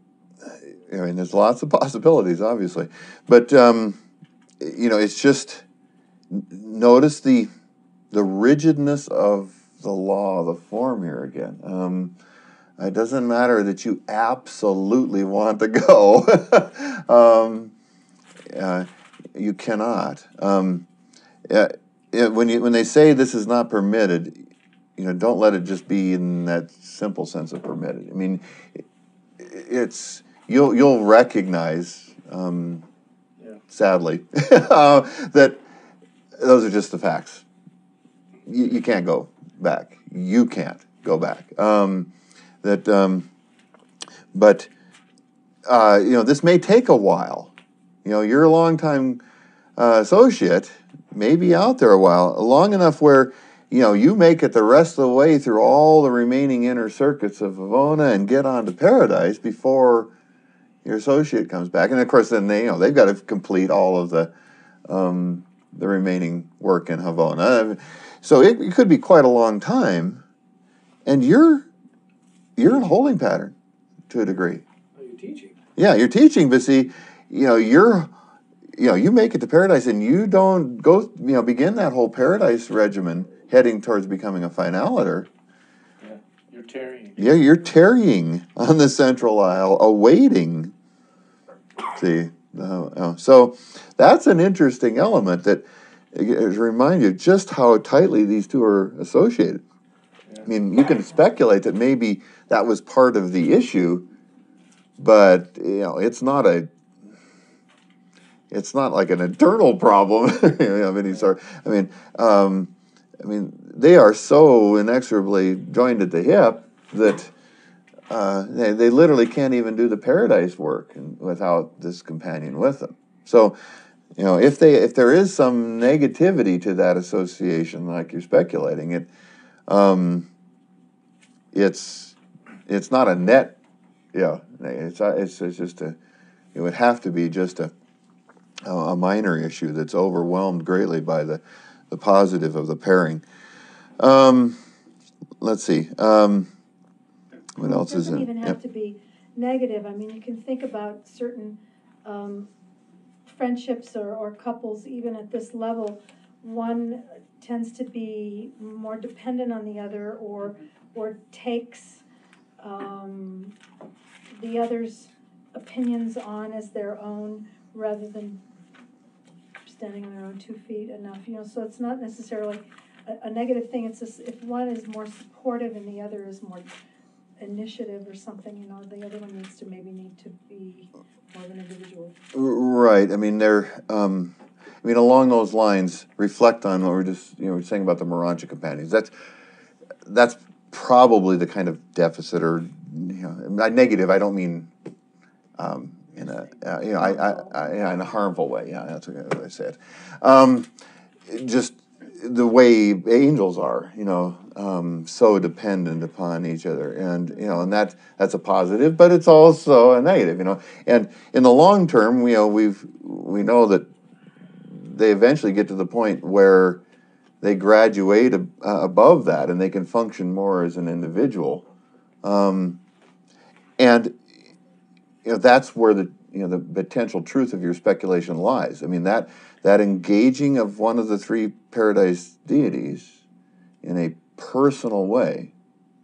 I mean, there's lots of possibilities, obviously, but um, you know, it's just n- notice the the rigidness of the law, the form here again. Um, it doesn't matter that you absolutely want to go. um, uh, you cannot. Um, uh, it, when you when they say this is not permitted, you know, don't let it just be in that simple sense of permitted. I mean, it, it's you'll you'll recognize, um, Yeah. sadly, uh, that those are just the facts. You, you can't go back. You can't go back. Um, that, um, but uh, you know, this may take a while. You know, you're a longtime uh, associate, maybe out there a while, long enough where you know you make it the rest of the way through all the remaining inner circuits of Havona and get onto Paradise before your associate comes back. And of course, then they you know they've got to complete all of the um, the remaining work in Havona. So it, it could be quite a long time, and you're you're in a holding pattern to a degree. Oh, you're teaching. Yeah, you're teaching, but see, you know, you're, you know, you make it to Paradise, and you don't go, you know, begin that whole Paradise regimen heading towards becoming a finaliter. Yeah. You're tarrying. Yeah, you're tarrying on the central aisle, awaiting. See, uh, uh, so that's an interesting element that it reminds you just how tightly these two are associated. Yeah. I mean, you can speculate that maybe that was part of the issue, but you know, it's not a. It's not like an internal problem of any sort. I mean, um, I mean, they are so inexorably joined at the hip that uh, they, they literally can't even do the paradise work without this companion with them. So, you know, if they if there is some negativity to that association, like you're speculating, it um, it's it's not a net. Yeah, it's it's it's just a. It would have to be just a. a minor issue that's overwhelmed greatly by the, the positive of the pairing. Um, let's see. Um, what else is in? It doesn't even have yep. to be negative. I mean, you can think about certain um, friendships or, or couples, even at this level. One tends to be more dependent on the other, or or takes um, the other's opinions on as their own, rather than standing on their own two feet enough, you know, so it's not necessarily a, a negative thing. It's just if one is more supportive and the other is more initiative or something, you know, the other one needs to maybe need to be more of an individual. Right. I mean, they're. Um, I mean, along those lines, reflect on what we're just you know we're saying about the Morancha companions. That's that's probably the kind of deficit or you know negative. I don't mean. Um, In a uh, you know, I, I, I, yeah, in a harmful way. Yeah, that's what I said. Um, just the way angels are, you know, um, so dependent upon each other, and you know, and that that's a positive, but it's also a negative, you know. And in the long term, you know, we've we know that they eventually get to the point where they graduate ab- uh, above that, and they can function more as an individual, um, and you know, that's where the you know the potential truth of your speculation lies. I mean that that engaging of one of the three paradise deities in a personal way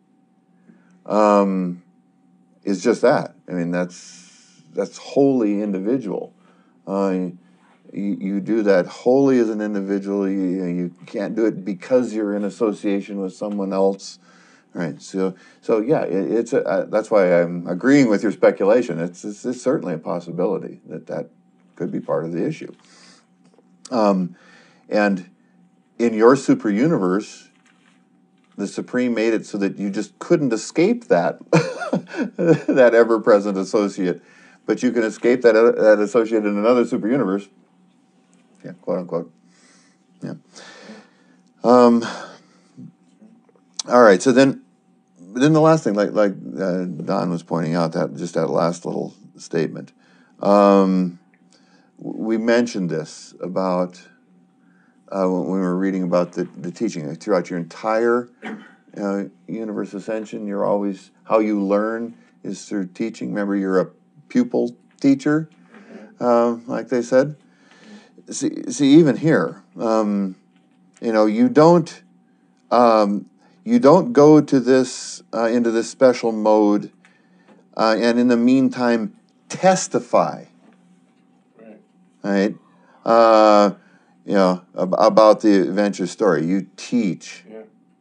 um, is just that. I mean that's that's wholly individual. Uh, you, you do that wholly as an individual. You, you can't do it because you're in association with someone else. Right. So, so yeah, it, it's a, uh, that's why I'm agreeing with your speculation. It's, it's it's certainly a possibility that that could be part of the issue. Um, and in your super universe, the Supreme made it so that you just couldn't escape that that ever-present associate, but you can escape that uh, that associate in another super universe. Yeah, quote unquote. Yeah. Um. All right. So then. Then the last thing, like like uh, Don was pointing out, that just that last little statement, um, we mentioned this about uh, when we were reading about the, the teaching throughout your entire uh, universe ascension. You're always how you learn is through teaching. Remember, you're a pupil teacher, uh, like they said. See, see even here, um, you know, you don't. Um, You don't go to this uh, into this special mode, uh, and in the meantime testify. Right. Right. Uh, you know ab- about the adventure story. You teach. Yeah.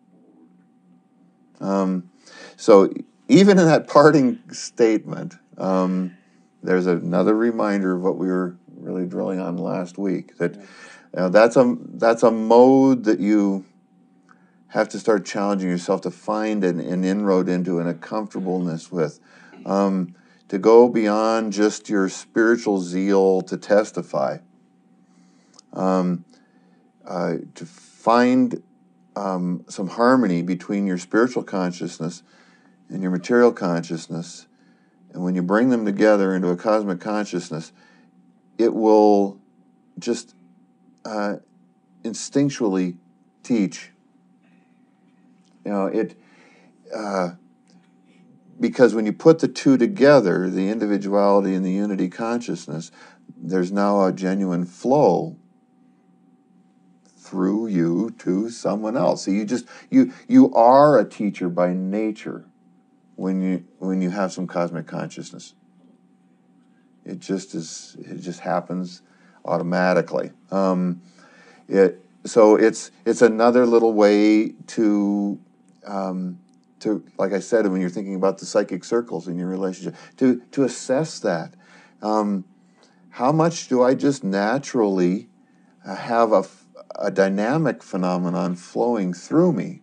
Um, so even in that parting statement, um, there's another reminder of what we were really drilling on last week. That Yeah. you know, that's a that's a mode that you have to start challenging yourself to find an, an inroad into and a comfortableness with, um, to go beyond just your spiritual zeal to testify, um, uh, to find um, some harmony between your spiritual consciousness and your material consciousness. And when you bring them together into a cosmic consciousness, it will just uh, instinctually teach. You know, it uh, because when you put the two together, the individuality and the unity consciousness, there's now a genuine flow through you to someone else. So you just you you are a teacher by nature when you when you have some cosmic consciousness. It just is. It just happens automatically. Um, it so it's it's another little way to um, to like I said, when you're thinking about the psychic circles in your relationship, to to assess that. Um, how much do I just naturally uh, have a, a dynamic phenomenon flowing through me,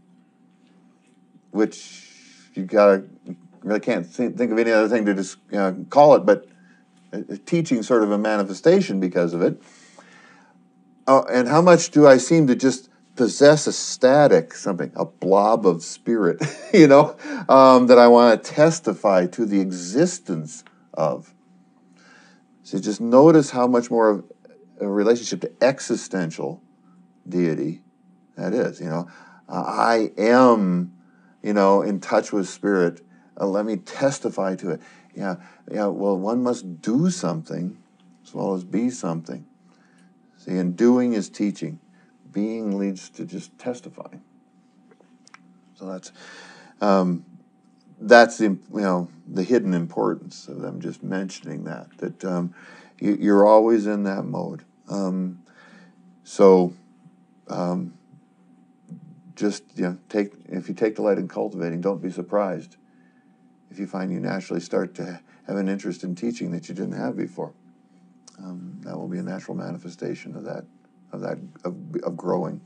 which you gotta really can't think, think of any other thing to just uh, call it, but a teaching sort of a manifestation because of it. Uh, and how much do I seem to just possess a static, something, a blob of spirit, you know, um, that I want to testify to the existence of. So just notice how much more of a relationship to existential deity that is, you know. Uh, I am, you know, in touch with spirit. Uh, let me testify to it. Yeah, yeah. Well, one must do something as well as be something. See, and doing is teaching. Being leads to just testifying. So that's um, that's the you know the hidden importance of them just mentioning that that um, you, you're always in that mode. Um, so um, just you know take if you take delight in cultivating, don't be surprised if you find you naturally start to have an interest in teaching that you didn't have before. Um, that will be a natural manifestation of that, of that, of, of growing.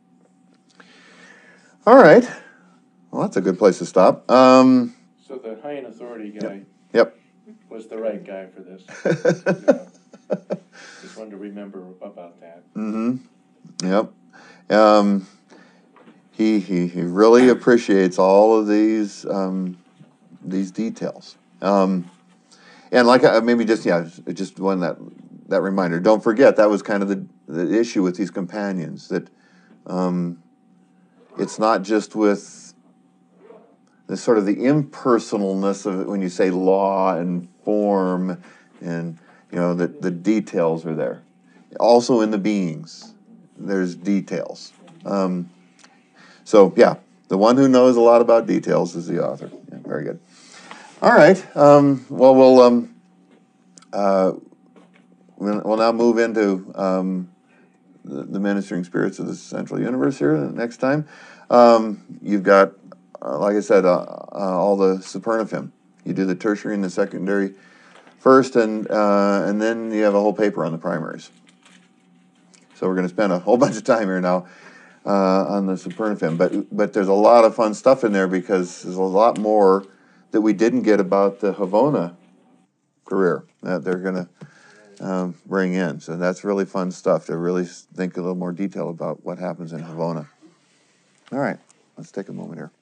All right. Well, that's a good place to stop. Um, So the high in authority guy yep. was the right guy for this. Yeah. Just wanted to remember about that. Mm-hmm. Yep. Um, he, he he really appreciates all of these um, these details. Um, and like I, maybe just yeah, just one that that reminder. Don't forget that was kind of the the issue with these companions, that um, it's not just with the sort of the impersonalness of it when you say law and form, and you know the the details are there. Also in the beings, there's details. Um, so yeah, the one who knows a lot about details is the author. Yeah, very good. All right. Um, well, we'll um, uh, we'll now move into um, the, the ministering spirits of the central universe here next time. Um, you've got, uh, like I said, uh, uh, all the Supernifim. You do the tertiary and the secondary first, and uh, and then you have a whole paper on the primaries. So we're going to spend a whole bunch of time here now uh, on the Supernifim. But but there's a lot of fun stuff in there because there's a lot more that we didn't get about the Havona career that they're going to um, bring in. So that's really fun stuff to really think a little more detail about what happens in Havona. All right, let's take a moment here.